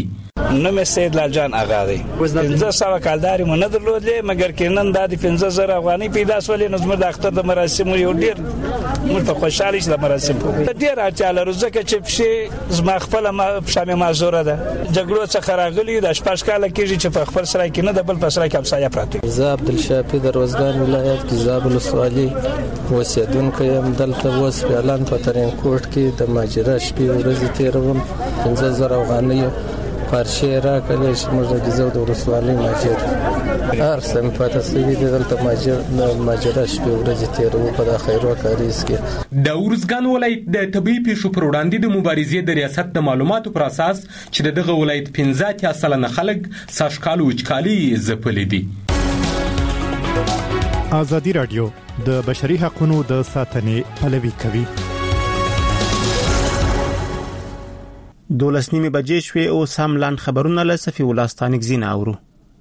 Speaker 17: نو مې سید لال جان آغا دی پنځه سوه کالداري مو نه درلودلې مګر کې نن دا د پنځه زره افغانۍ پیدا سولې نو زموږ د اختر د مراسمو یو ډېر موږ ته خوشحالي چې د مراسم ډېر اړتیا لرو ځکه چې پښې زما خپله پښه مې معذوره ده جګړو څخه راغلي د شپږ کاله کېږي چې په خپل سرای کې نه د بل په سرای کې همسایه پراته
Speaker 16: زه عبدالشافي د روزګان ولایت کې زابل ولسوالي اوسېدونکی یم دلته اوس فعلاً په ترینکوټ کې د ماجرا شپې ورځې تېروم پنځه زره افغانۍ پارچې راکړې چې موږ د ګیزو د ولسوالۍ ماجر هر څه مې پاته سوي دي دلته ماجرا شپې ورځې تېروو په دا خیرو کاریز کې.
Speaker 15: د ارزګان ولایت د طبي پیښو پر وړاندې د مبارزې د ریاست د معلوماتو پر اساس چې د دغه ولایت پنځه اتیا سلنه خلک سږکال وچکالي ځپلي دي.
Speaker 18: ازادي راډیو د بشري حقوقو د ساتنې پلوي کوي.
Speaker 2: دولس نیمه بجې شوې او سم لاند خبرونه له صفي ولاستانک زینا اورو.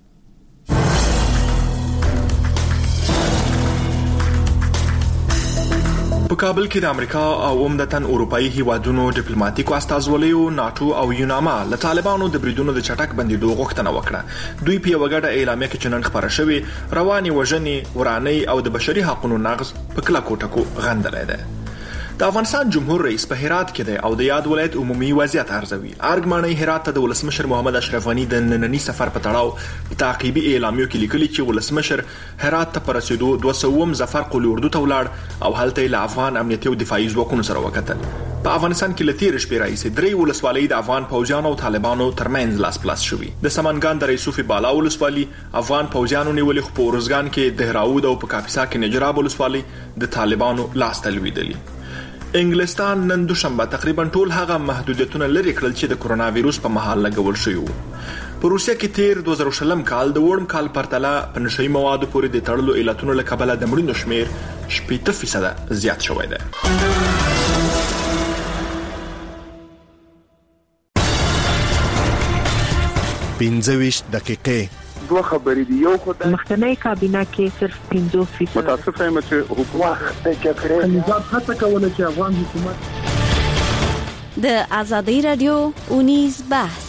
Speaker 5: په کابل کې د امریکا او عمدتاً اروپאי هیوادونو ډیپلوماټیکو استازولیو ناتو او یوناما له طالبانو د بریدونو د چټک بندیدو غوښتنه وکړه. دوی په وګړه اعلامیه کې چنن خبره شوې رواني وژنې وراني او د بشري حقوقو نقض په کلا کوټکو غندلې ده. د افغانستان جمهور رئیس په هرات کې دی او د یاد ولایت عمومي وضعیت ارزوي. ارګماني هرات ته د ولسمشر محمد اشرف غنی د نننی سفر په تړاو تعقیبي اعلامیه کې لیکلي چې ولسمشر هرات ته پرسیدو دوه سوم ظفر قلی اردو ته ولاړ او هلته له افغان امنیتي او دفاعي ځواکونو سره وکتل. په افغانستان کې لتیر شپې راځي درې ولسوالۍ د افغان پوځیانو او طالبانو ترمنځ لاس پلاس شوې. د سمنګان د رئیسوفي بالا ولسوالۍ افغان پوځیانو نیولې خو په ورزګان کې د هراود او په کاپیسا کې نجراب ولسوالۍ د طالبانو لاس تلویدلې. انګلستان نن دوشنبه تقریبا ټول هغه محدودیتونه لري کړل چې د کرونا وایروس په مهال لګول شوی وو. په روسیه کې تیر دوه زره شلم کال د وړم کال پرتله په نشئی موادو پورې د تړلو علتونو له کبله د مړینو شمیر شپږ فیصد زیات شوی دی.
Speaker 1: پنځه ویشت دقیقې
Speaker 19: دوه خبرې دی. یو خدای
Speaker 20: مخکنی کابینه کې صرف پنځه فیصد
Speaker 19: متاسف یم چې حکومت د کړې
Speaker 20: نظام هڅه کوله چې افغان حکومت
Speaker 21: د ازادي رادیو اونیز بحث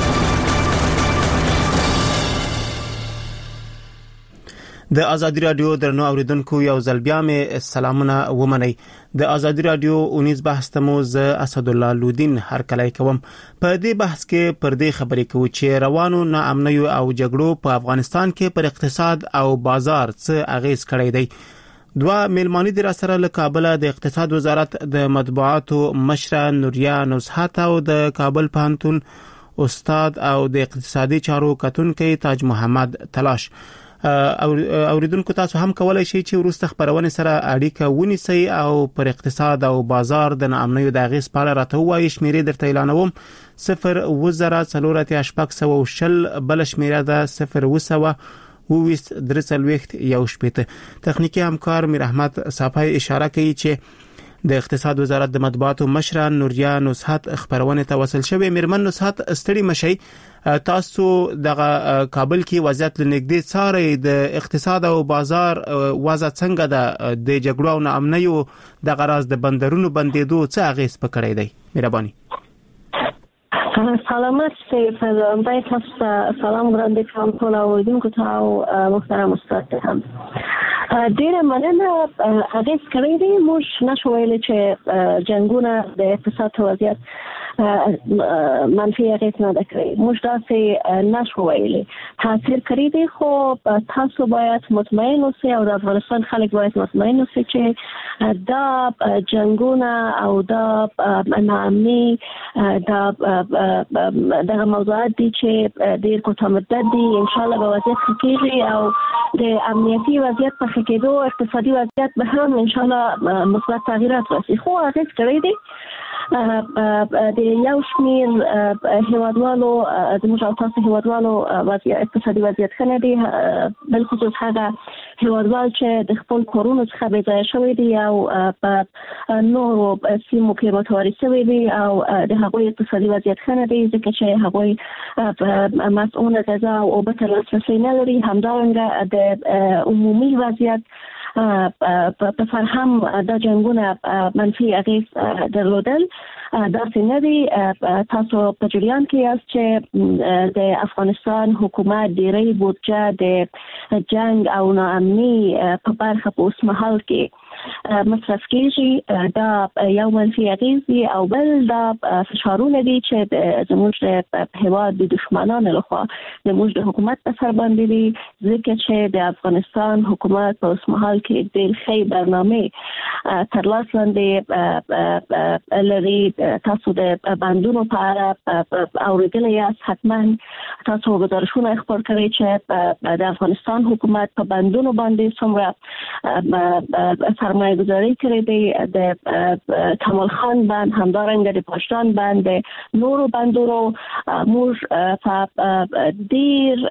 Speaker 2: د ازادي رادیو درنو اوریدونکو یو ځل بیا مې سلامونه ومنئ. د ازادي رادیو اونیز بحث ته مو ز اسد الله لودین هر کله کوم. په دې بحث کې پر دې خبرې کوو چې روانو ناامنیو او جګړو په افغانستان کې پر اقتصاد او بازار څه اغیز کړی دی. دوا ملمانی در سره له کابل د اقتصاد وزارت د مطبوعاتو مشره نوریا نصحت او د کابل پوهنتون استاد او د اقتصادي چارو کتونکي تاج محمد تلاش. او اوریدونکو تاسو هم کولای شئ چې ورسته خبرونه سره اړیکه ونیسئ او پر اقتصاد او بازار د ناامنیو د اغیز په اړه راته وایي. شمیرې درته اعلانوم صفر وزره څلورته شپږ سوه او شل بل شمیره ده صفر وسوه وویست درسلويخت یو شپته. تخنیکی همکار میر احمد صافی اشاره کوي چې د اقتصاد وزارت د مطبوعاتو مشره نوریا نصحت خبرونه ته وصل شوی. میرمن نصحت ستړي مشي تاسو د کابل کې وضعیت لنګدې څاري د اقتصاد او بازار وضع څنګه ده د جګړو او ناامنیو د غراض د بندرونو بندیدو څه اغیز پکړی دی؟ مهرباني.
Speaker 22: سلامت سیف باید تاسو سلام وړاندې کوم ټول اوریدونکو ته او محترم استاد هم ډیره مننه. اغیز کړی دی. موږ نشو ویلی چې جنگونه د اقتصاد وضعیت منفي اغیز نه ده کړی. موږ داسې نشو ویلی. تاثیر کړی دی خو تاسو باید مطمئن اوسئ او د افغانستان خلک باید مطمئن اوسئ چې دا جنگونه او دا ناامني دا دغه موضوعات دي چې ډیر کوتاه مدت دي. ان شاء الله به وضعیت ښه کیږي او د امنیتي وضعیت په ښه کېدو اقتصادي وضعیت به هم ان شاء الله مثبت تغییرات راسي. خو اغیز کړی دی. د یو شمیر هیوادوالو زموږ او تاسو هیوادوالو وضعیت اقتصادي وضعیت ښه نه دی، بالخصوص هغه هیوادوال چې د خپل کورونو څخه بې ځایه شوي دي او په نورو سیمو کې متوارث شوي دي او د هغوی اقتصادي وضعیت ښه نه دی ځکه چې هغوی مسؤونه غذا او اوبه ته لاسرسی نه لري. همدارنګه د عمومي وضعیت په سر هم دا جنگونه منفي اغیز درلودل داسې نه دي. تاسو په جریان کې یاست چې د افغانستان حکومت ډیری بودجه د جنگ او ناامني په برخه په اوس مهال کې مصرف کیږي. دا یو منفي اغیزي او بل دا فشارونه دي چې زموږ په هیواد د دشمنانو لخوا زموږ د حکومت په سر باندې دي، ځکه چې د افغانستان حکومت په اوس مهال کې ډېر ښه برنامه تر لاس لاندې لري. تاسو د بندونو په اړه اوریدلی یاست، حتما تاسو ګزارشونه خپور کړئ چې د افغانستان حکومت په بندونو باندې څومره سرمایه گذاری کړې دی. د کمال خان بند، همدارنګه د پاشتان بند، د نورو بندونو موږ په ډیر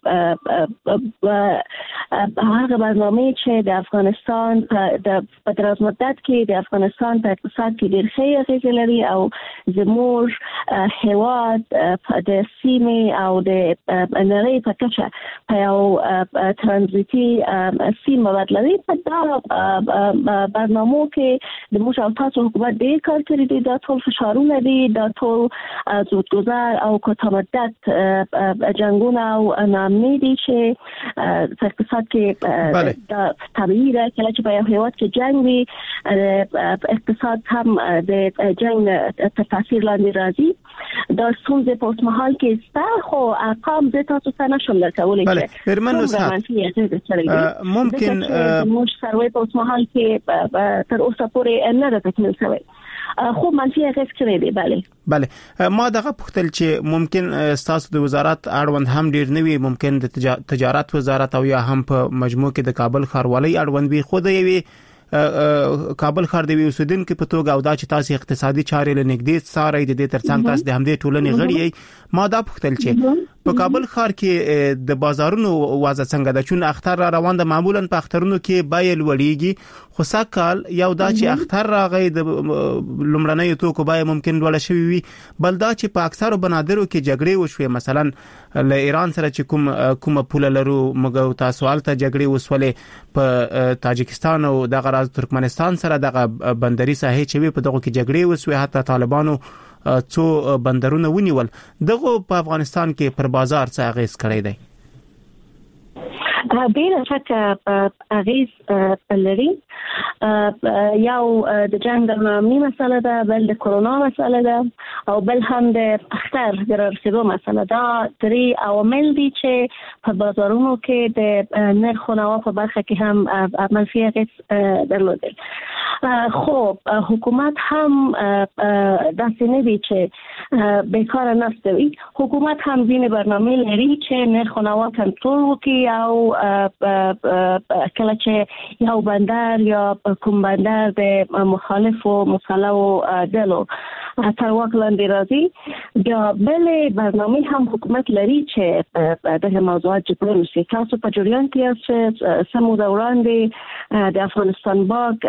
Speaker 22: هغه برنامه چې د افغانستان په دراز مدت کې د افغانستان په اقتصاد کې ډیر ښه اغیزه لري او زموږ هیواد د سیمې او د نړۍ په کچه په یو ترانزیتي سیمه بدلوي. په دا برنامو کې د موږ او تاسو حکومت ډېر کار کړی دی. دا ټول فشارونه دي، دا ټول زودگذر او کوتاه جنگونه او ناامني دي چې په اقتصاد کې دا طبیعي ده. کله چې په یو هیواد کې جنگ وي، اقتصاد هم د جنگ تر تاثیر لاندې راځي. دا ستونزې په اوس مهال کې ستا، خو ارقام زه تاسو ته نشم درکولی چې
Speaker 2: هرمن استاد ممکن
Speaker 22: موږ سروي په اوس مهال کې تر اوسه پورې نه ده تکمیل شوی، خو منفي اغیز کړی دی. بله
Speaker 2: بله ما دغه پوښتل چې ممکن تاسو د وزارت اړوند هم ډیر نوی، ممکن د تجارت وزارت او یا هم په مجموع کې د کابل ښاروالۍ اړوند وي، خو د یوې کابل ښار د اوسیدونکو په توګه او دا چې تاسو اقتصادي چارې لنګدې ساري د دې ترڅنګ تاسو د همدې ټولنې غړي یې، ما دا پوښتل چې په کابل ښار کې د بازارونو وضع څنګه ده؟ چون اختر را روان ده، معمولا په اخترونو کې بایل وړيږي، خو سکهال یو دا چې اختر راغی د لومړنۍ توکو بای ممکن ډول شوی وي، بل دا چې په اکثرو بنادرو کې جګړې وشوي، مثلا له ایران سره چې کوم کومه پوله لرو موږ تاسو الته جګړې وسولې، په تاجکستان او دغه راز ترکمنستان سره دغه بندري ساحې چې وي په دغه کې جګړې وسوي، حتی طالبانو څو بندرونه ونیول. دغه په افغانستان کې پر بازار څه اغیز کړی دی؟
Speaker 22: بلا شک اغیز لري. یو د جنگ ناامني مسله ده، بل د کرونا مسله ده، او بل هم د اختر د رسیدو مسله ده. درې عوامل دي چې په بازارونو کې د نرخ و نوا په برخه کې هم منفي اغیز درلودل. خو حکومت هم داسې نه دی چې بیکار نسته وي. حکومت هم ځینې برنامه لري چې نرخ و نوا کنټرول وکړي، او کله چې یو بندر یا کوم بندر د مخالفو مسلحو ډلو تر واک لاندې راځي، بیا بلې برنامه هم حکومت لري چې دغه موضوعات جبران وشي. تاسو په جریان کې یاست چې څه موده وړاندې د افغانستان بانک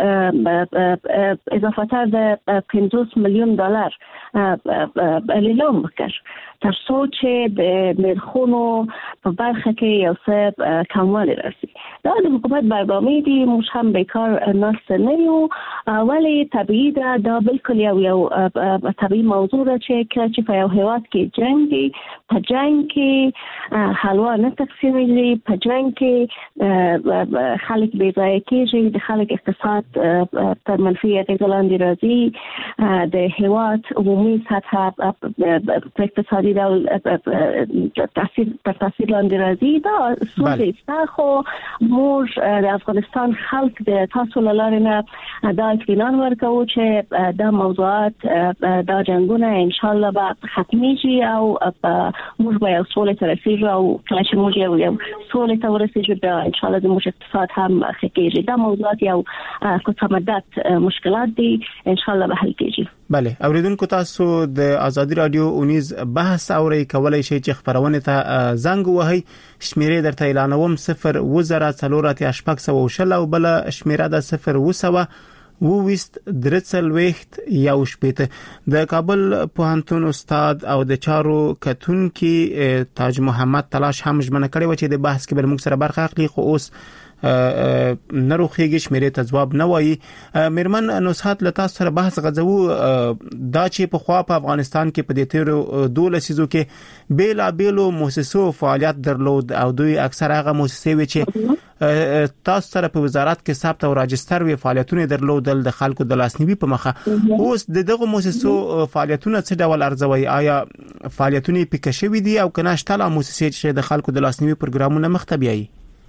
Speaker 22: اضافه د پنځوس میلیون ډالر اعلان وکړ تر څو چې د نرخونو په برخه کې یو څه کموالی راسي. دا د حکومت برنامه دي، موږ هم بیکار ناسته نه یو، ولی طبیعي ده. دا بالکل یو یو طبیعي موضوع ده چې کله چې په یو هیواد کې جنگ دی، په جنگ کې حلوا نه تقسیمیږي، په جنگ کې خلک بې ځایه کېږي، د خلک اقتصاد تر منفي اغیز لاندې راځي، د هیواد عمومي سطح په اقتصادي ډول تاثیر تر تاثیر لاندې راځي. دا ستونزې سته، خو موږ د افغانستان خلک د تاسو له لارې نه دا اطمینان ورکوو چې دا موضوعات، دا جنګونه انشاءالله به ختمیږي او موږ به یو سولې ته رسیږو، او کله چې موږ یو یو سولې ته ورسیږو بیا انشاءالله زموږ اقتصاد هم ښه کېږي. دا موضوعات یو کوتاه مشکلات دي، انشاءالله به حل کېږي.
Speaker 2: بله، اوریدونکو تاسو د ازادي رادیو اونیز بحث اوري، کولای شئ چې خبرونه ته زنګ وهئ. شمیرې درته اعلانوم: صفر وزره څلوراتیا شپږ سوه وشل، او بل شمیره ده صفر وسوه وویست درڅلويخت یو شپېته. د کابل پوهنتون استاد او د چارو کتونکي تاج محمد تلاش هم ژمنه کړې و چې د بحث کې به موږ سره برخه اخلي، خو اوس نروخیږي شمیرې ته جواب نه وایي. مرمن نصحت لتا سره بحث غزو دا چې په خوا په افغانستان کې په دې تیر دوله سيزو کې بیلا بیلو مؤسسو فعالیت درلود او دوی اکثر هغه مؤسسې وي چې تاسو سره په وزارت کې ثبت او راجستر وی فعالیتونه درلودل د خلکو د لاسنیوي په مخه. اوس دغه مؤسسو فعالیتونه څه ډول ارزوي؟ آیا فعالیتونه پکې شوي دي او کنه شتله مؤسسې چې د خلکو د لاسنیوي پروګرامونه مختبيي؟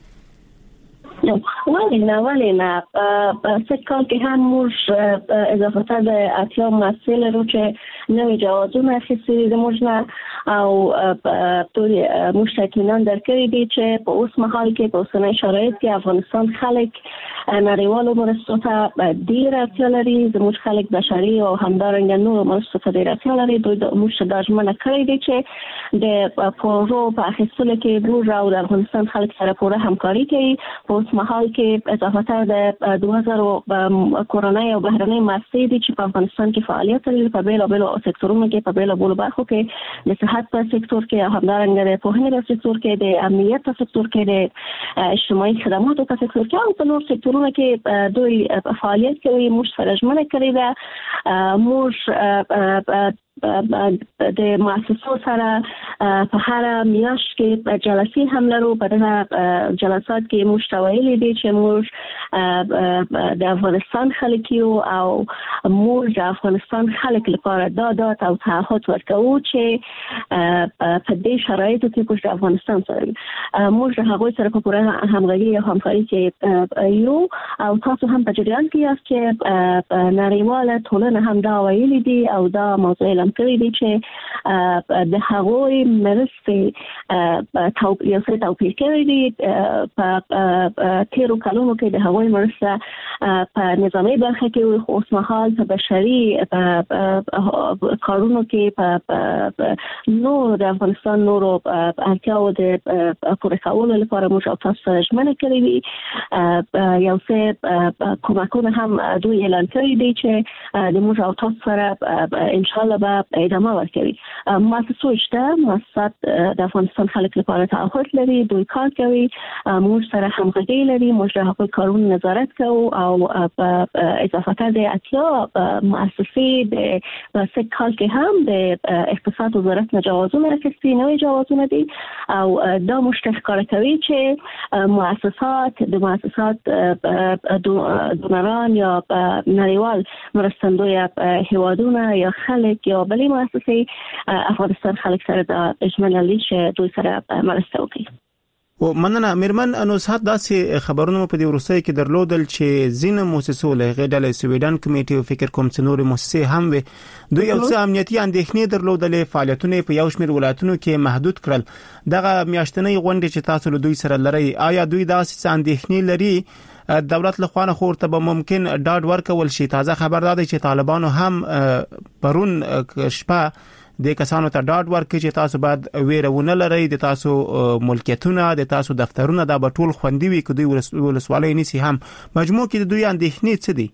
Speaker 22: ولینا ولینا سکال کې هم موږ اضافه تر د اتیا مسئله رو چې نوې جوازونه اخیستي د موږ او ټول مشترکین درکړي دي چې په اوس مهال کې په اوسنۍ شرایط کې افغانستان خلک نړیوالو مرستو ته ډیر اړتیا لري. زموږ خلک بشري او همدارنګه نور مرستو ته ډیر اړتیا لري. دوی د موږ د ژمنه کړی دي چې د پروژو په اخیستلو کې موږ او د افغانستان خلک سره پوره همکاري کوي. په اوس مهال کې اضافه تر د دوه زره کورونای او بهرنۍ مرستې دي چې په افغانستان کې فعالیت لري په بیل او بیل سکتورونو کې په بیل او بیل برخو کې د صحت په سکتور کې او همدارنګه د پوهنې په سکتور کې د امنیت په سکتور کې د اجتماعي خدماتو په سکتور کې او په نور سکتورونو کې دوی فعالیت کوي. موږ سره ژمنه کړې ده. موږ د مؤسسو سره په هر میاشت کې جلسې هم لرو. په دغه جلسات کې موږ تویل دي چې موږ د افغانستان خلک یو او موږ د افغانستان خلک لپاره دا دات او تعهد ورکوو چې په دې شرایطو کې په افغانستان سره موږ د هغوی سره په پوره همغږي او همکاري کې یو او تاسو هم په جریان کې یاست چې نړیواله ټولنه هم دا ویلي دي او دا موضوع کړی دي چې د هغوی مرستې توپیر سره توپیر کړی دي. په تیرو کلونو کې د هغوی مرسته په نظامی برخه کې خو اوس مهال په بشري کارونو کې په نور د افغانستان نورو اړتیاو د پوره کولو لپاره موږ تاسو سره ژمنه کړې دي. یو څه کومکونه هم دوی اعلان کړی دي چې د موږ او تاسو سره ان شاء الله به ادامه ورکوي. مؤسسو شته مؤسسات د افغانستان خلک لپاره تعهد لري. دوی کار کوي. موږ سره همغږي لري. موږ د هغوی کارونو نظارت کوو او په اضافه تر د اتیا مؤسسې د سه کال کې هم د اقتصاد وزارت نه جوازونه اخیستي. نوې جوازونه دي او دا موږ ښکاره کوي چې مؤسسات د مؤسسات دونران یا نړیوال مرستندوی هیوادونه یا خلک یا بلې مؤسسې افغانستان خلک سره د ژمنه لري چې دوی سره مرسته وکړي.
Speaker 2: او مننه مرمن نصحت داسې خبرونه په دې ورسې کې درلودل چې زینه مؤسسو له غډل سویډن کمیټي او فکر کوم چې نور مؤسسې هم وي دوی یو څه امنیتي اندېښنې درلودلې فعالیتونه په یو شمېر ولایتونو کې محدود کړل. دغه میاشتنۍ غونډه چې تاسو له دوی سره لري آیا دوی داسې اندېښنې لري دولت له خوانه خورته به ممکن ډاډ ورکول شي؟ تازه خبر ده چې طالبانو هم پرون شپه د کسانو ته ډاډ ورکړي چې تاسو باید ویرونه لرئ، د تاسو ملکیتونه، د تاسو دفترونه دا به ټول خوندي وي که دوی ولسوالۍ نیسي هم. مجموع کې د دوی اندېښنې څه دي؟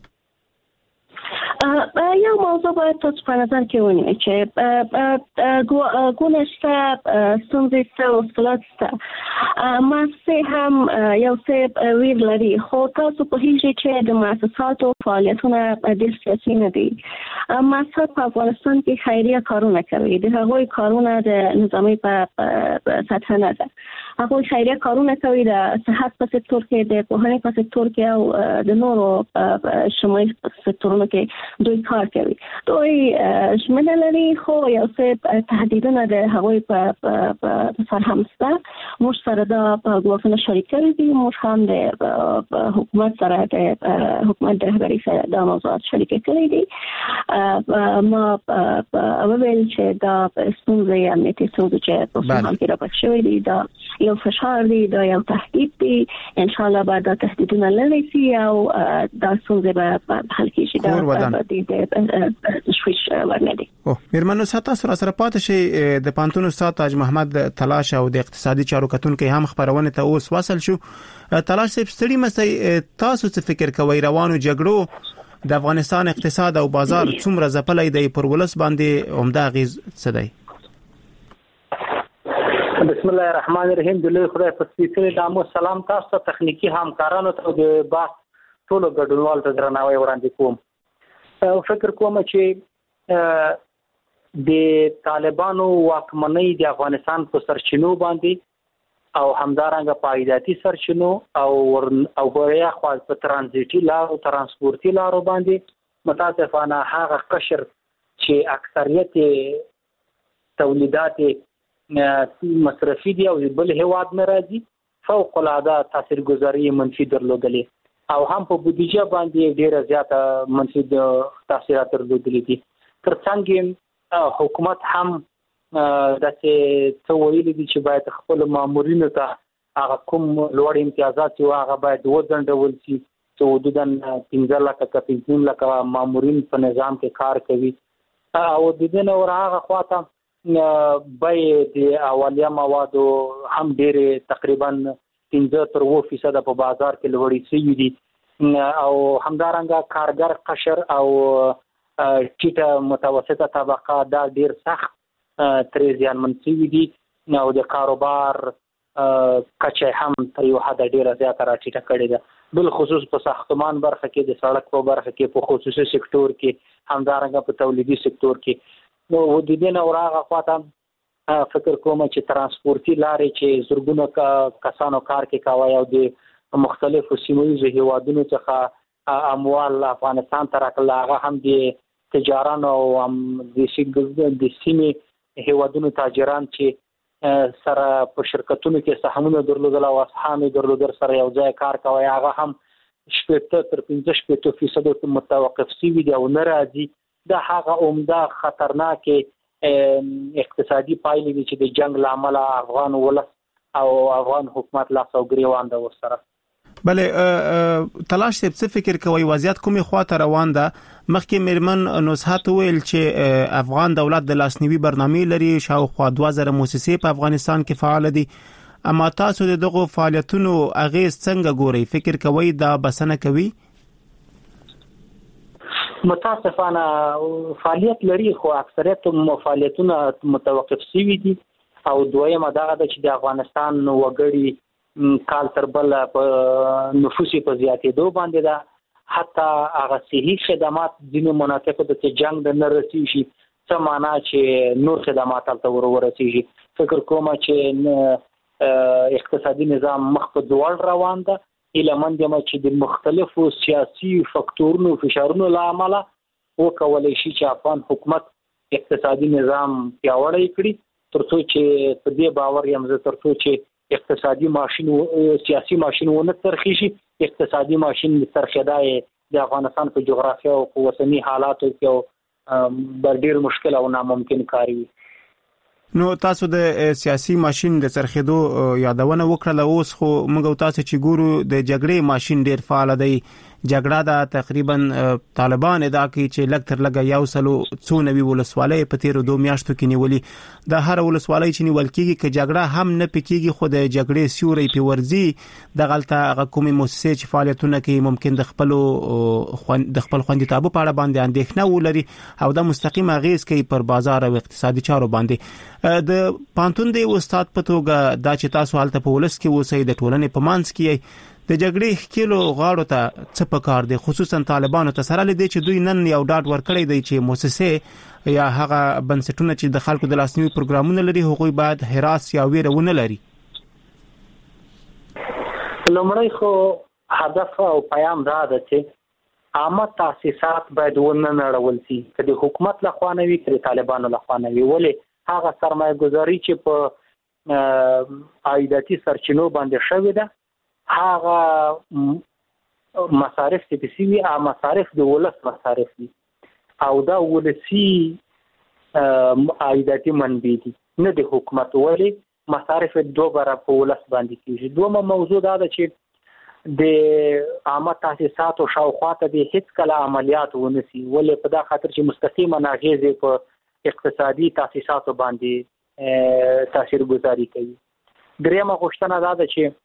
Speaker 22: یو موضوع باید تاسو په نظر کې ونیئ چې ګونه شته، ستونزې شته، مشکلات شته، مؤسسې هم یو څه ویر لري، خو تاسو پوهیږئ چې د مؤسساتو فعالیتونه ډېر سیاسي نه دي. مؤسسات په افغانستان کې خیریه کارونه کوي، د هغوی کارونه د نظامي په سطح نه ده. هغوی خیریه کارونه کوي د صحت په سکتور کې، د پوهنې په سکتور کې او د نورو اجتماعي سکتورونو کې دوی کار کوي. دوی ژمنه لري، خو یو څه تهدیدونه د هغوی په سر هم شته. موږ سره دا په ګواښونه شریک کړي دي. موږ هم د حکومت سره د حکومت د رهبرۍ سره دا موضوعات شریک کړي دي. ما وویل چې دا ستونزې امنیتي ستونزې چې په حال کې راپات شوي دي دا یو فشار دی، دا یو تهدید دی. ان شاء الله بعد دا تهدیدونه لري سي او دا ستونزې به حل کیږي. دا د شويش ورندي.
Speaker 2: او میرمنو ساته سره سره پاتې شي د پانتون استاد تاج محمد تلاش او د اقتصادي چارو کتونکو هم خبرونه ته اوس وصل شو. تلاش صاحب ستړي مسئله تاسو څه فکر کوئ؟ روانو جګړو د افغانستان اقتصاد او بازار څومره ځپلې دی، پر ولس باندې عمده غیز څه دی؟
Speaker 3: بسم الله الرحمن الرحیم. د لوی خدای په سپیڅلي نامه سلام تاسو ته، تخنیکی همکارانو ته د باس ټولو ګډونوالو ته درناوی وړاندې کوم. فکر کوم چې د طالبانو واکمنۍ د افغانستان په سرچینو باندې او همدارنګه په عایداتي سرچینو او او بیا خو په ترانزیتي لارو ترانسپورتي لارو باندې متاسفانه هغه قشر چې اکثریت تولیدات مصرفي دي او بل هواد نه راځي فوق العاده تاثیرګذاري منفي درلودلې او هم په بودیجه باندې ډیره زیاته منفي تاثیرات درلودلې دي. ترڅنګ حکومت هم د څه ویلي دي چې باید خپل مامورینو ته هغه کوم لوړ امتیازات او هغه باید وځنډول شي چې حدوداً پنځه لکه که پنځه لکه مامورین په نظام کې کار کوي او د دې نه ور هغه خواته بای د اولیه موادو هم ډېر تقریبا پنځه تر اووه فیصده په بازار کې لوړې شوي دي او همدارنګه کارګر قشر او ټیټه متوسطه طبقه دا ډېر سخت ترې زیانمن شوي دي او د کاروبار کچه هم تر یو حده ډېره زیاته راټیټه کړې ده، بالخصوص په ساختمان برخه کې، د سړک په برخه کې، په خصوصي سکتور کې، همدارنګه په تولیدي سکتور کې. نو د دې نه ورغه خواته فکر کوم چې ترانسپورتي لارې چې زرګونه کسانو کار کې کوي او د مختلفو سیمه‌ییزو هیوادونو څخه اموال افغانستان ته راکړل، هغه هم د تجارانو او هم د سیمې هیوادونو تاجران چې سره په شرکتونو کې سهمونه درلودل او اسهام درلودل سره یو ځای کار کوي، هغه هم شپږ تر پنځه شپږ فیصد متوقف شوي دي او نه راځي. دا هغه عمده خطرناک اقتصادي پایلې دي چې د جنگ لامل افغان ولس او افغان حکومت لا څو ګریوان ده ورسره.
Speaker 2: بلې تلاش څه فکر کوي وضعیت کومه خواته روان ده؟ مخکې میرمن نصحت ویل چې افغان دولت د لاسنیوي برنامه لري، شاوخوا دوه زره مؤسسې په افغانستان کې فعال دي، اما تاسو دغه فعالیتونو اغیز څنګه ګورئ؟ فکر کوي دا بسنه کوي؟
Speaker 3: متاسفانه فعالیت لري خو اکثریت فعالیتونه متوقف شوي دي او دویمه دغه د چې د افغانستان وګړي کال تر بل په نفوس په زیاتېدو باندې ده، حتی هغه صحي خدمات ځینې مناطقو ته چې جنگ د نه رسیږي څه معنا چې نور خدمات هلته ور ورسیږي. فکر کوم چې اقتصادي نظام مخ په دوړ روان ده، ایلمن دمه چې د مختلفو سیاسي فکتورونو فشارونو لامل وکولای شي چې افغان حکومت اقتصادي نظام پیاوړی کړي، ترڅو چې په دې باور یم زه ترڅو چې اقتصادي ماشين سیاسي ماشين ونه ترخی شي، اقتصادي ماشين ترخیدای د افغانستان په جغرافیه او قوتنی حالاتو کې ډېر مشکل او ناممکن کار وي.
Speaker 2: نو تاسو د سیاسي ماشين د چرخېدو یادونه وکړه، اوس خو موږ تاسو چې ګورو د جګړې ماشين ډېر فعال دی. جګړه دا تقریبا طالبان ادا کوي چې لږ تر لږه یو سلو څو نوي ولسوالۍ په تیرو دوه میاشتو کې نیولې. د هر ولسوالۍ چې نیول کېږي چې جګړه هم نه پکېږي، خو د جګړې سیوري په ورزي د غلطه حکومت مؤسسې چې فعالیتونه کوي ممکن د خپل د خپل خوندیتابو په اړه باندې اندېښنه ولري او دا مستقیم اغیز کوي پر بازار او اقتصادي چارو باندې. د پانتون دی استاد په توګه دا چې تاسو حالت په ولس کې اوسئ، د ټولنې په منځ کې د جګړې خکېلو غاړو ته څه پکار دي، خصوصا طالبانو ته سره لدی چې دوی نن یو ډاډ ورکړی دی چې مؤسسې یا هغه بنسټونه چې د خلکو د لاسنیوي پروګرامونه لري هغوی باید هراس یا ویره ونه لري؟
Speaker 3: لومړی خو هدف او پیام دا ده چې عامه تاسیسات باید ونه نړول شي، که د حکومت لخوا نه وي که د طالبانو لخوا نه وي. ولې هغه سرمایه گذاري چې په عایداتي سرچینو باندې شوې ده هغه مصارف چې بسوي ا مصارف د ولس مصارف دي او دا ولسی عایداتي منبع دي نه د حکومت، ولې مصارف دوه برابر په ولس باندې کیږي. دومره موضوع دا ده چې د عامه تاسیساتو شاوخواته د هیڅ کله عملیات ونسي، ولې په دا خاطر چې مستقیمه ناغیزه په اقتصادي تاسیساتو باندې تاثیرګذاري کوي. درېمه غوښتنه دا ده چې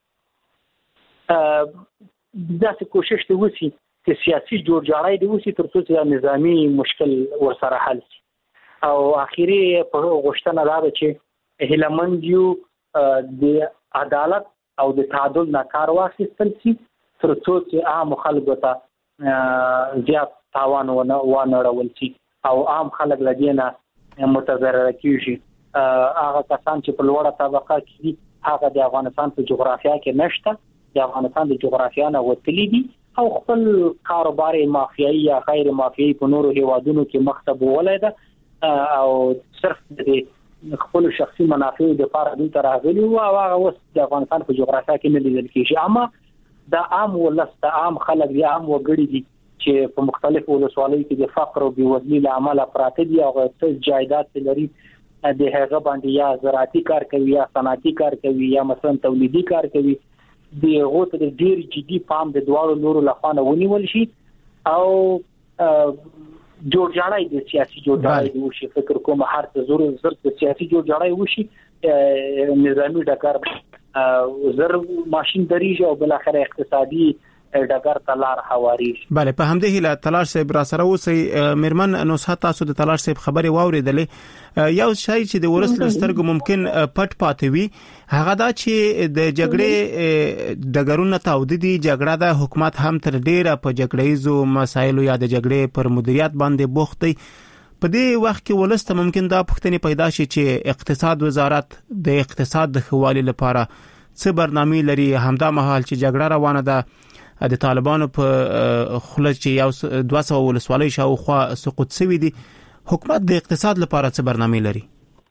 Speaker 3: داسې کوشش دی وسی چې سیاسي جوړجاړی دی وسی ترڅو چې نظامی مشکل ورسره حل شي. او اخیری په غوښتنه دا ده چې هیلمند یو د عدالت او د تعادل نه کار واخیستل شي تر څو چې عام خلکو ته زیات تاوان ونه ونړول شي او عام خلک لدینه متضرر کیږي. هغه کسان چې په لوړه طبقه کې دي هغه د افغانستان په جغرافیه کې نشته، د افغانستان د جغرافیه نه وتلی دي او خپل کاروبار مافیایي یا غیر مافیایي په نورو هیوادونو کې مخته بولای ده او صرف د خپل شخصي منافع د لپاره دوی تر راغلي او هغه اوس د افغانستان په جغرافیه کې نه لیدل کیږي. اما د عام ولست عام خلک یا عام وګړي دي چې په مختلفو ولسوالیو کې د فقر او بېوزلۍ له امله پراته دي او څه جایداد لري د هغه باندې یا زراعتي کار کوي یا صنعتي کار کوي یا مثلا تولیدي کار کوي، د هغو ته ډېر جدي پام د دواړو لورو لخوا نه ونیول شي او جوړجاړی د سیاسي جوړجاړی وشي. فکر کوم هر څه ضرور زر د سیاسي جوړجاړی وشي، نظامی ډګر زر ماشين دریږي او بل اخر اقتصادي ډګر تلار حواري.
Speaker 2: بله، په همدې هله تلاش صاحب را سره اوسئ. میرمن نصحت تاسو د تلاش صاحب خبرې واوریدلې. یو شی چې د ورس لسترګو ممکن پټ پاتې وي هغه دا چې د جګړې ډګرونه تاوددي جګړه د حکومت هم تر ډیره په جګړیزو مسایلو یا د جګړې پر مدیریت باندې بوخت دی. په دې وخت کې ولسته ممکن دا پوښتنه پیدا شي چې اقتصاد وزارت د اقتصاد د خوالي لپاره څه برنامه لري، همدا مهال چې جګړه روانه ده د طالبانو په خلک چې یو دوه سوه ولسوالۍ شاوخوا سقوط شوي دي، حکومت د اقتصاد لپاره څه برنامه لري؟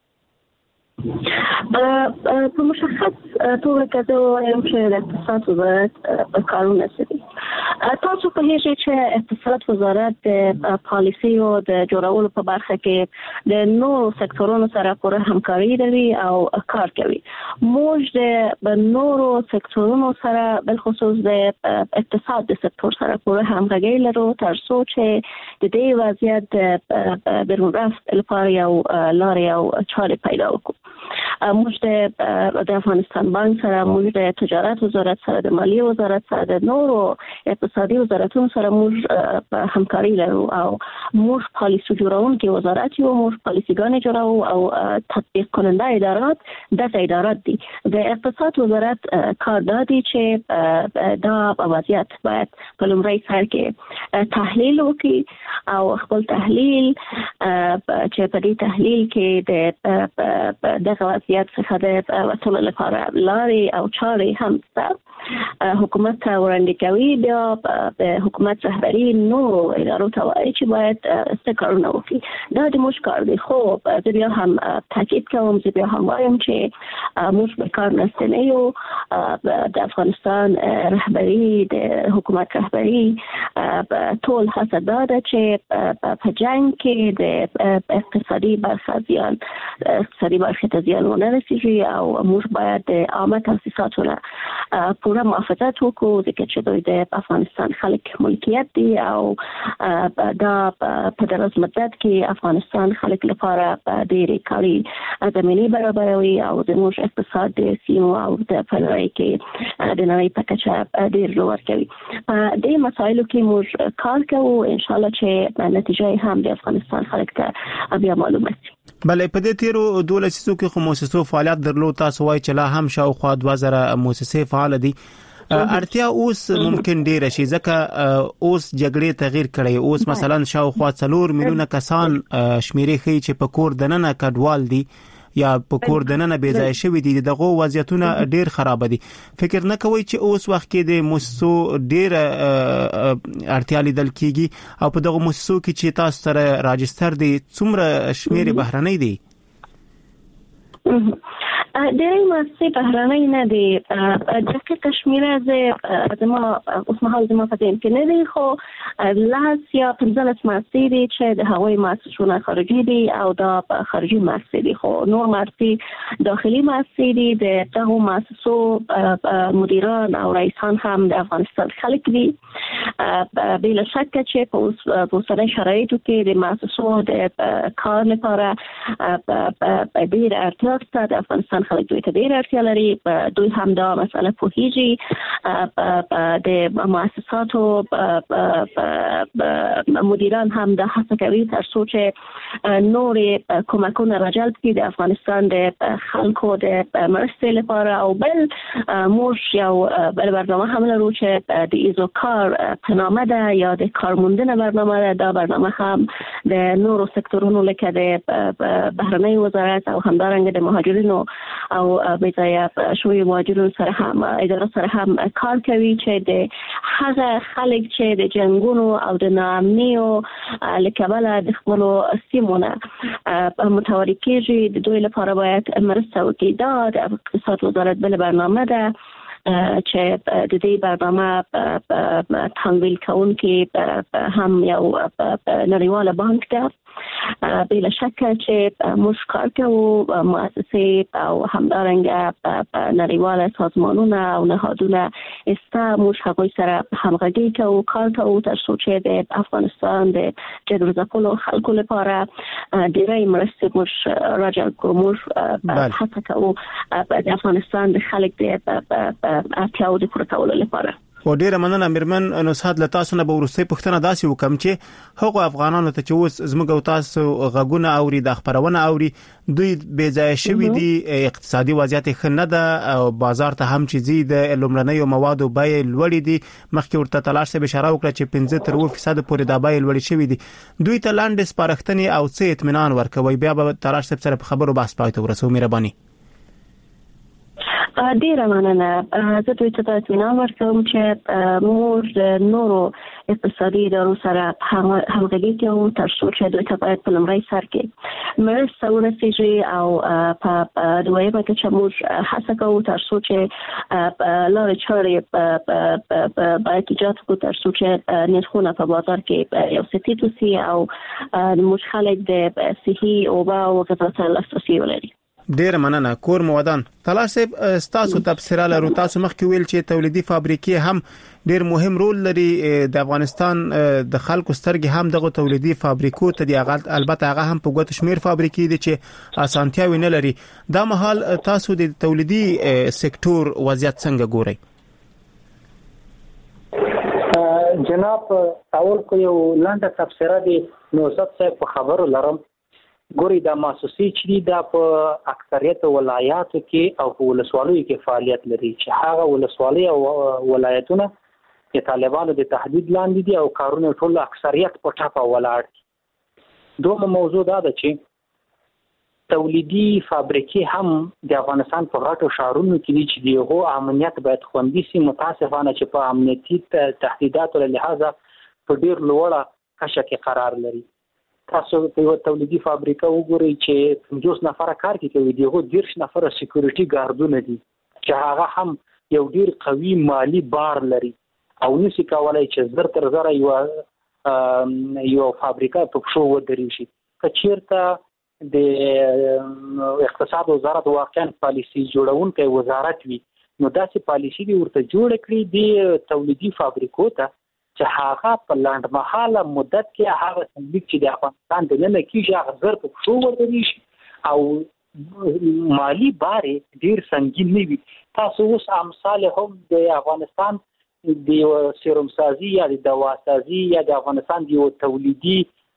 Speaker 22: په مشخص توګه کده وایم چې د اقتصاد وزارت په کارونه سي. تاسو په هیڅ چې اقتصاد وزارت د پالیسي او د جوړولو په برخه کې د نورو سکتورونو سره پوره همکاري لري او کار کوي. موږ د نورو سکتورونو سره بل خصوص د اقتصاد د سکتور سره پوره همغږي لرو تر څو چې د دې وضعیت د بیرون رفت لپاره یو لارې او چارې پیدا وکړو. موږ د افغانستان بانک سره، موږ د تجارت وزارت سره، د مالیې وزارت سره، د نورو اقتصادي وزارتونو سره موږ همکاري لرو او موږ پالیسي جوړونکي وزارت یو، موږ پالیسيګانې جوړو او تطبیق کننده ادارات د ادارات دي. د اقتصاد وزارت کار دادي چې دا وضعیت باید په لومړي سر کې تحلیل وکړي او خپل تحلیل چې په دې تحلیل کې د دغه وضعیت څخه د وصول لپاره لارې او چارې هم شته. حکومت ته وړاندې کوي، بیا د حکومت رهبري نورو ادارو ته وایي چې باید څه کارونه وکړي. دا د موږ کار دی، خو زه بیا هم تاکید کوم، زه بیا هم وایم چې موږ به کار نسته نه یو. د افغانستان رهبري، د حکومت رهبري ټول هڅه دا ده چې په جنگ کې د اقتصادي برخه زیان اقتصادي برخه ته زیان ونه رسیږي او موږ باید د عامه تاسیساتو نه پوره محافظت وکړو، ځکه چې دوی د افغانستان خلک ملکیت دي او دا په دراز مدت کې افغانستان خلک لپاره ډېرې کاري زمینې برابروي او د موږ اقتصاد د سیمو او د فنري کې د نړۍ په کچه ډېر لوړ کوي. په دې مسایلو کې موږ کار کوو، ان شاء الله چې نتیجه هم د افغانستان خلک ته بیا معلومه شي.
Speaker 2: بله، په دې تیرو دولس سیسو کې خو مؤسسو فعالیت درلود. تاسو وایي چې لا هم شاوخوا دوه زره مؤسسې فعال دي. اړتیا اوس ممکن ډیر شي ځکه اوس جګړې تغییر کړي. اوس مثلا شاوخوا څلور میلیونه کسان شمیرې ښیي چې په کور دننه کډوال دي یا په کور دننه بې ځای شوي دي. دغه وضعیتونه ډیر خراب دي. فکر نه کوئ چې اوس وخت کې د مؤسسو ډیر اړتیا لیدل کیږي او په دغه مؤسسو کې چې تاسو سره راجستر دي څومره شمیرې بهرنۍ دي؟
Speaker 22: ډېرې مؤسسې بهرنۍ نه دي. دقیقه شمیره زه زما اوس مهال زما په ذهن کې نه دي، خو لس یا پنځلس مؤسسې دي چې د هغوی مؤسسونه خارجي دي او دا خارجي مؤسسې دي، خو نور مؤسسې داخلي مؤسسې دي. د دغو مؤسسو مدیران او رئیسان هم د افغانستان خلک دي. بلا شک چې په اوسنۍ شرایطو کې د مؤسسو د کار لپاره ډېر اړتیا شته. د افغانستان افغانستان خلک دوی ته ډېر اړتیا لري. دوی هم دا مسله پوهیږي. د مؤسساتو مدیران هم دا هڅه کوي تر څو چې نورې کمکونه راجلب کړي د افغانستان د خلکو د مرستې لپاره. او بل موږ یو بل برنامه هم لرو چې د ایزوکار په نامه ده یا د کارموندنه برنامه ده. دا برنامه هم د نورو سکتورونو لکه د بهرنی وزارت او همدارنګه د مهاجرینو او بېځایه شویو مهاجرینو سره هم اداره سره هم کار کوي چې د هغه خلک چې د جنگونو او د ناامنیو لکبله د خپلو سیمونه متواري کېږي د دوی لپاره باید مرسته وکړي. دا د اقتصاد وزارت بل برنامه ده چې د دې برنامه تمویل کوونکې هم یو نړیواله بانک ده. بلا شک چې موږ کار کوو مؤسسې او همدارنګه نړیواله سازمانونه او نهادونه استا موږ هغوی سره همغږي کوو کار کوو تر څو چې د افغانستان د جګړو ځپلو خلکو لپاره ډېرې مرستې موږ راجلب کړو. موږ هڅه کوو د افغانستان د خلک د اړتیاوو د پوره کولو لپاره.
Speaker 2: و ډیره مننه میرمن نصحت له تاسو نه به ورسته پښتنه داسې وکم چې هغه افغانانو ته چې اوس زموږ او تاسو غږونه اوري د خبرونه اوري دوی بې ځای شوي دي اقتصادي وضعیت ښه نه ده او بازار ته هم چې زی د لومړنیو موادو بیې لوړې دي. مخکې ورته تلاش به اشاره وکړه چې پنځه تر اووه فیصد پورې د بیې لوړې شوي دي. دوی ته لاندې سپارښتنې او څه اطمینان ورکوي بیا به تلاش سره په خبرو بحث پای ته ورسو. مهرباني.
Speaker 22: ډیره مننه. زه دوی ته اطمینان ورکوم چې موږ نورو اقتصادي ادارو سره همغږي کوو تر څو چې دوی ته باید په لومړي سر کې مرسته ورسیږي او په دویمه کې چې موږ هڅه کوو تر څو چې لارې چارې باید ایجاد کړو تر څو چې نرخونه په بازار کې یو څه ټیټ وسي او موږ خلک د صحي اوبه او غذا ته لاسرسي ولري.
Speaker 2: ډیر مننه. کور مودان تلاش صاحب تاسو تبصره لرو. تاسو مخکې ویل چې تولیدي فابریکې هم ډیر مهم رول لري د افغانستان د خلکو سترګې هم دغه تولیدي فابریکو ته دی. البته هغه هم په ګوت شمیر فابریکې دي چې اسانتیاوي نه لري. دا مهال تاسو د تولیدي سکتور وضعیت څنګه ګورئ؟
Speaker 3: جناب اول کو یو لاندې تبصره دي نو زه په خبرو لرم. ګوري دا مؤسسې چې دا په اکثریت ولایاتو کې او په ولسوالیو کې فعالیت لري چې هغه ولسوالۍ او ولایتونه د طالبانو د تهدید لاندې دي او کارونه ټول اکثریت په ټاپه ولاړ دي. دومره موضوع دا ده چې تولیدي فابریکې هم د افغانستان په غټو ښارونو کې دي چې دغه امنیت باید خوندي شي. متاسفانه چې په امنیتي تهدیداتو له لحاظه په ډیر لوړه کچه کې قرار لري. تاسو په یو تولیدي فابریکه وګورئ چې پنځوس نفره کار کوي دغه دیرش نفره سکیورټي ګاردونه دي چې هغه هم یو ډیر قوي مالی بار لري او نشي کولای چې زر تر زر یو یو فابریکه په شو ودرې شي. کچیرته د اقتصاد وزارت واقعا پالیسی جوړونکي وزارت وي نو داسې پالیسی دی ورته جوړ کړی دی تولیدي فابریکو ته چې هغه په لاند مهاله مدت کې هغه تولید چې د افغانستان د نن کېږي هغه زر په شو ودرې شي او مالی بار ډیر سنگین نه وي. تاسو اوس امثال هم د افغانستان د سیروم سازي یا د دوا سازي یا د افغانستان د تولیدي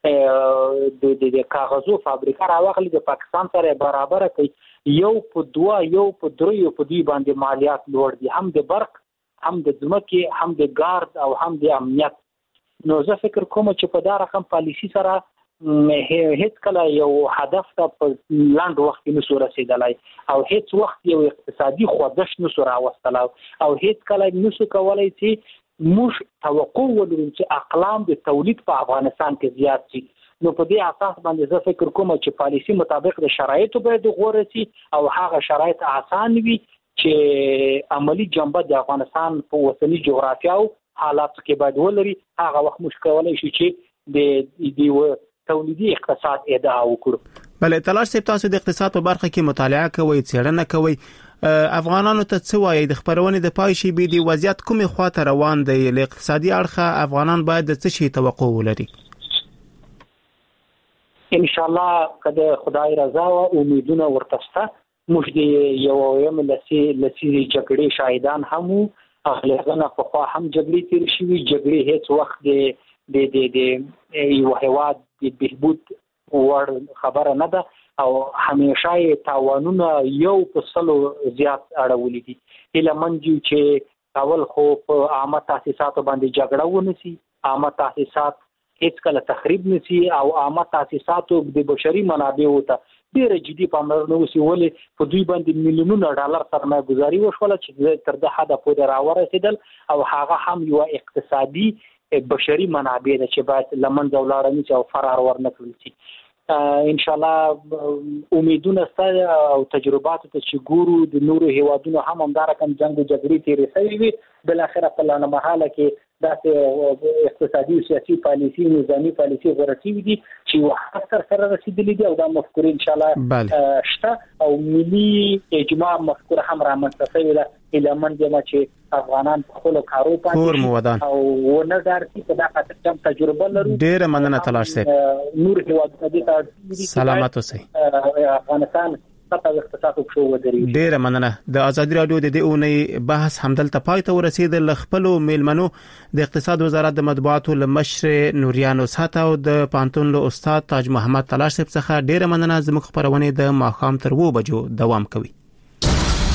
Speaker 3: د د کاغذو فابریکه راوغلي د پاکستان سره برابر کوي. یو په دوا یو په درې یو په دوی باندې مالیات لوړ دي هم د برق هم د ځمکې هم د ګارد او هم د امنیت. نو زه فکر کوم چې په دا رقم پالیسی سره هیڅ کله یو هدف ته په لاند وخت کې نشو رسیدلای او هیڅ وخت یو اقتصادي خوځښت نشو راوستلای او هیڅ کله نشو کولای چې موږ توقع ولرو چې اقلام د تولید په افغانستان کې زیات شي. نو په دې اساس باندې زه فکر کوم چې پالیسی مطابق د شرایطو باید غوړه شي او هغه شرایط آسان وي چې عملی جنبه د افغانستان په وطني جغرافیه او حالات کې باید ولري. هغه وخت موږ کولای شو چې د دې تولیدي اقتصاد ادعا وکړو.
Speaker 2: بله تلاش صاحب تاسو د اقتصاد په برخه کې مطالعه کوئ څېړنه کوئ. افغانانو ته څه وایي د خبرونې د پای شي به د وضعیت کومه خواته روان دی؟ له اقتصادي اړخه افغانان باید د څه شي توقع ولري؟
Speaker 3: ان شاء الله کله خدای رضا او امیدونه ورتسته موږ د یو یم لسی لسی جګړې شاهدان هم او لغنه په خوا هم جګړې تیر شوي. جګړې هیڅ وخت د د د د یو هیواد د بهبود ور خبره نه ده او همیشه تاوانونه یو په سلو زیات اړولې دي. هله منځو چې اول خو په عامه تاسیساتو باندې جګړه ونسی، عامه تاسیسات هیڅ کله تخریب نسی او عامه تاسیساتو د بشري منابعو ته ډېر جدي پاملرنه وسی، ولې په دوی باندې میلیونونه ډالر سرمایه گذاري وشوله چې تر د حد پورې راورسېدل او هغه هم یو اقتصادي بشري منابع ده چې باید لمنځه ولاړ نه شي او فرار ورنه کړل شي. ان شاء الله امیدونه ستاسو او تجربات ته چې ګورو د نورو هیوادونو هم همدارکم جنگ او جګړې تیرې شوي وي، بل اخر په لانه محاله کې داسې اقتصادي او سیاسي پالیسي نظامی پالیسي غوړتي دي چې وخت سره سره رسیدلې دي او دا مفکورې ان شاء الله شته او ملي اجماع مفکوره هم رامنځته شوې ده الهمن جمع چې افغانان په خپل کارو
Speaker 2: باندې
Speaker 3: او ونه دارتي په دغه تکم تجربه لري.
Speaker 2: ډېر مننه تلاش سه
Speaker 3: نور هیوادونه دي
Speaker 2: سلامات اوسئ.
Speaker 3: افغانستان
Speaker 2: ډیره مننه. د ازادي رادیو د دې اونۍ بحث همدلته پای ته ورسید. لخپلو میلمنو د اقتصاد وزارت د مطبوعاتو لمشر نوریانو ساته او د پانتون له استاد تاج محمد تلاش صاحب څخه ډیره مننه. زموږ خبرونه د ماخام تر وو بجو دوام کوي.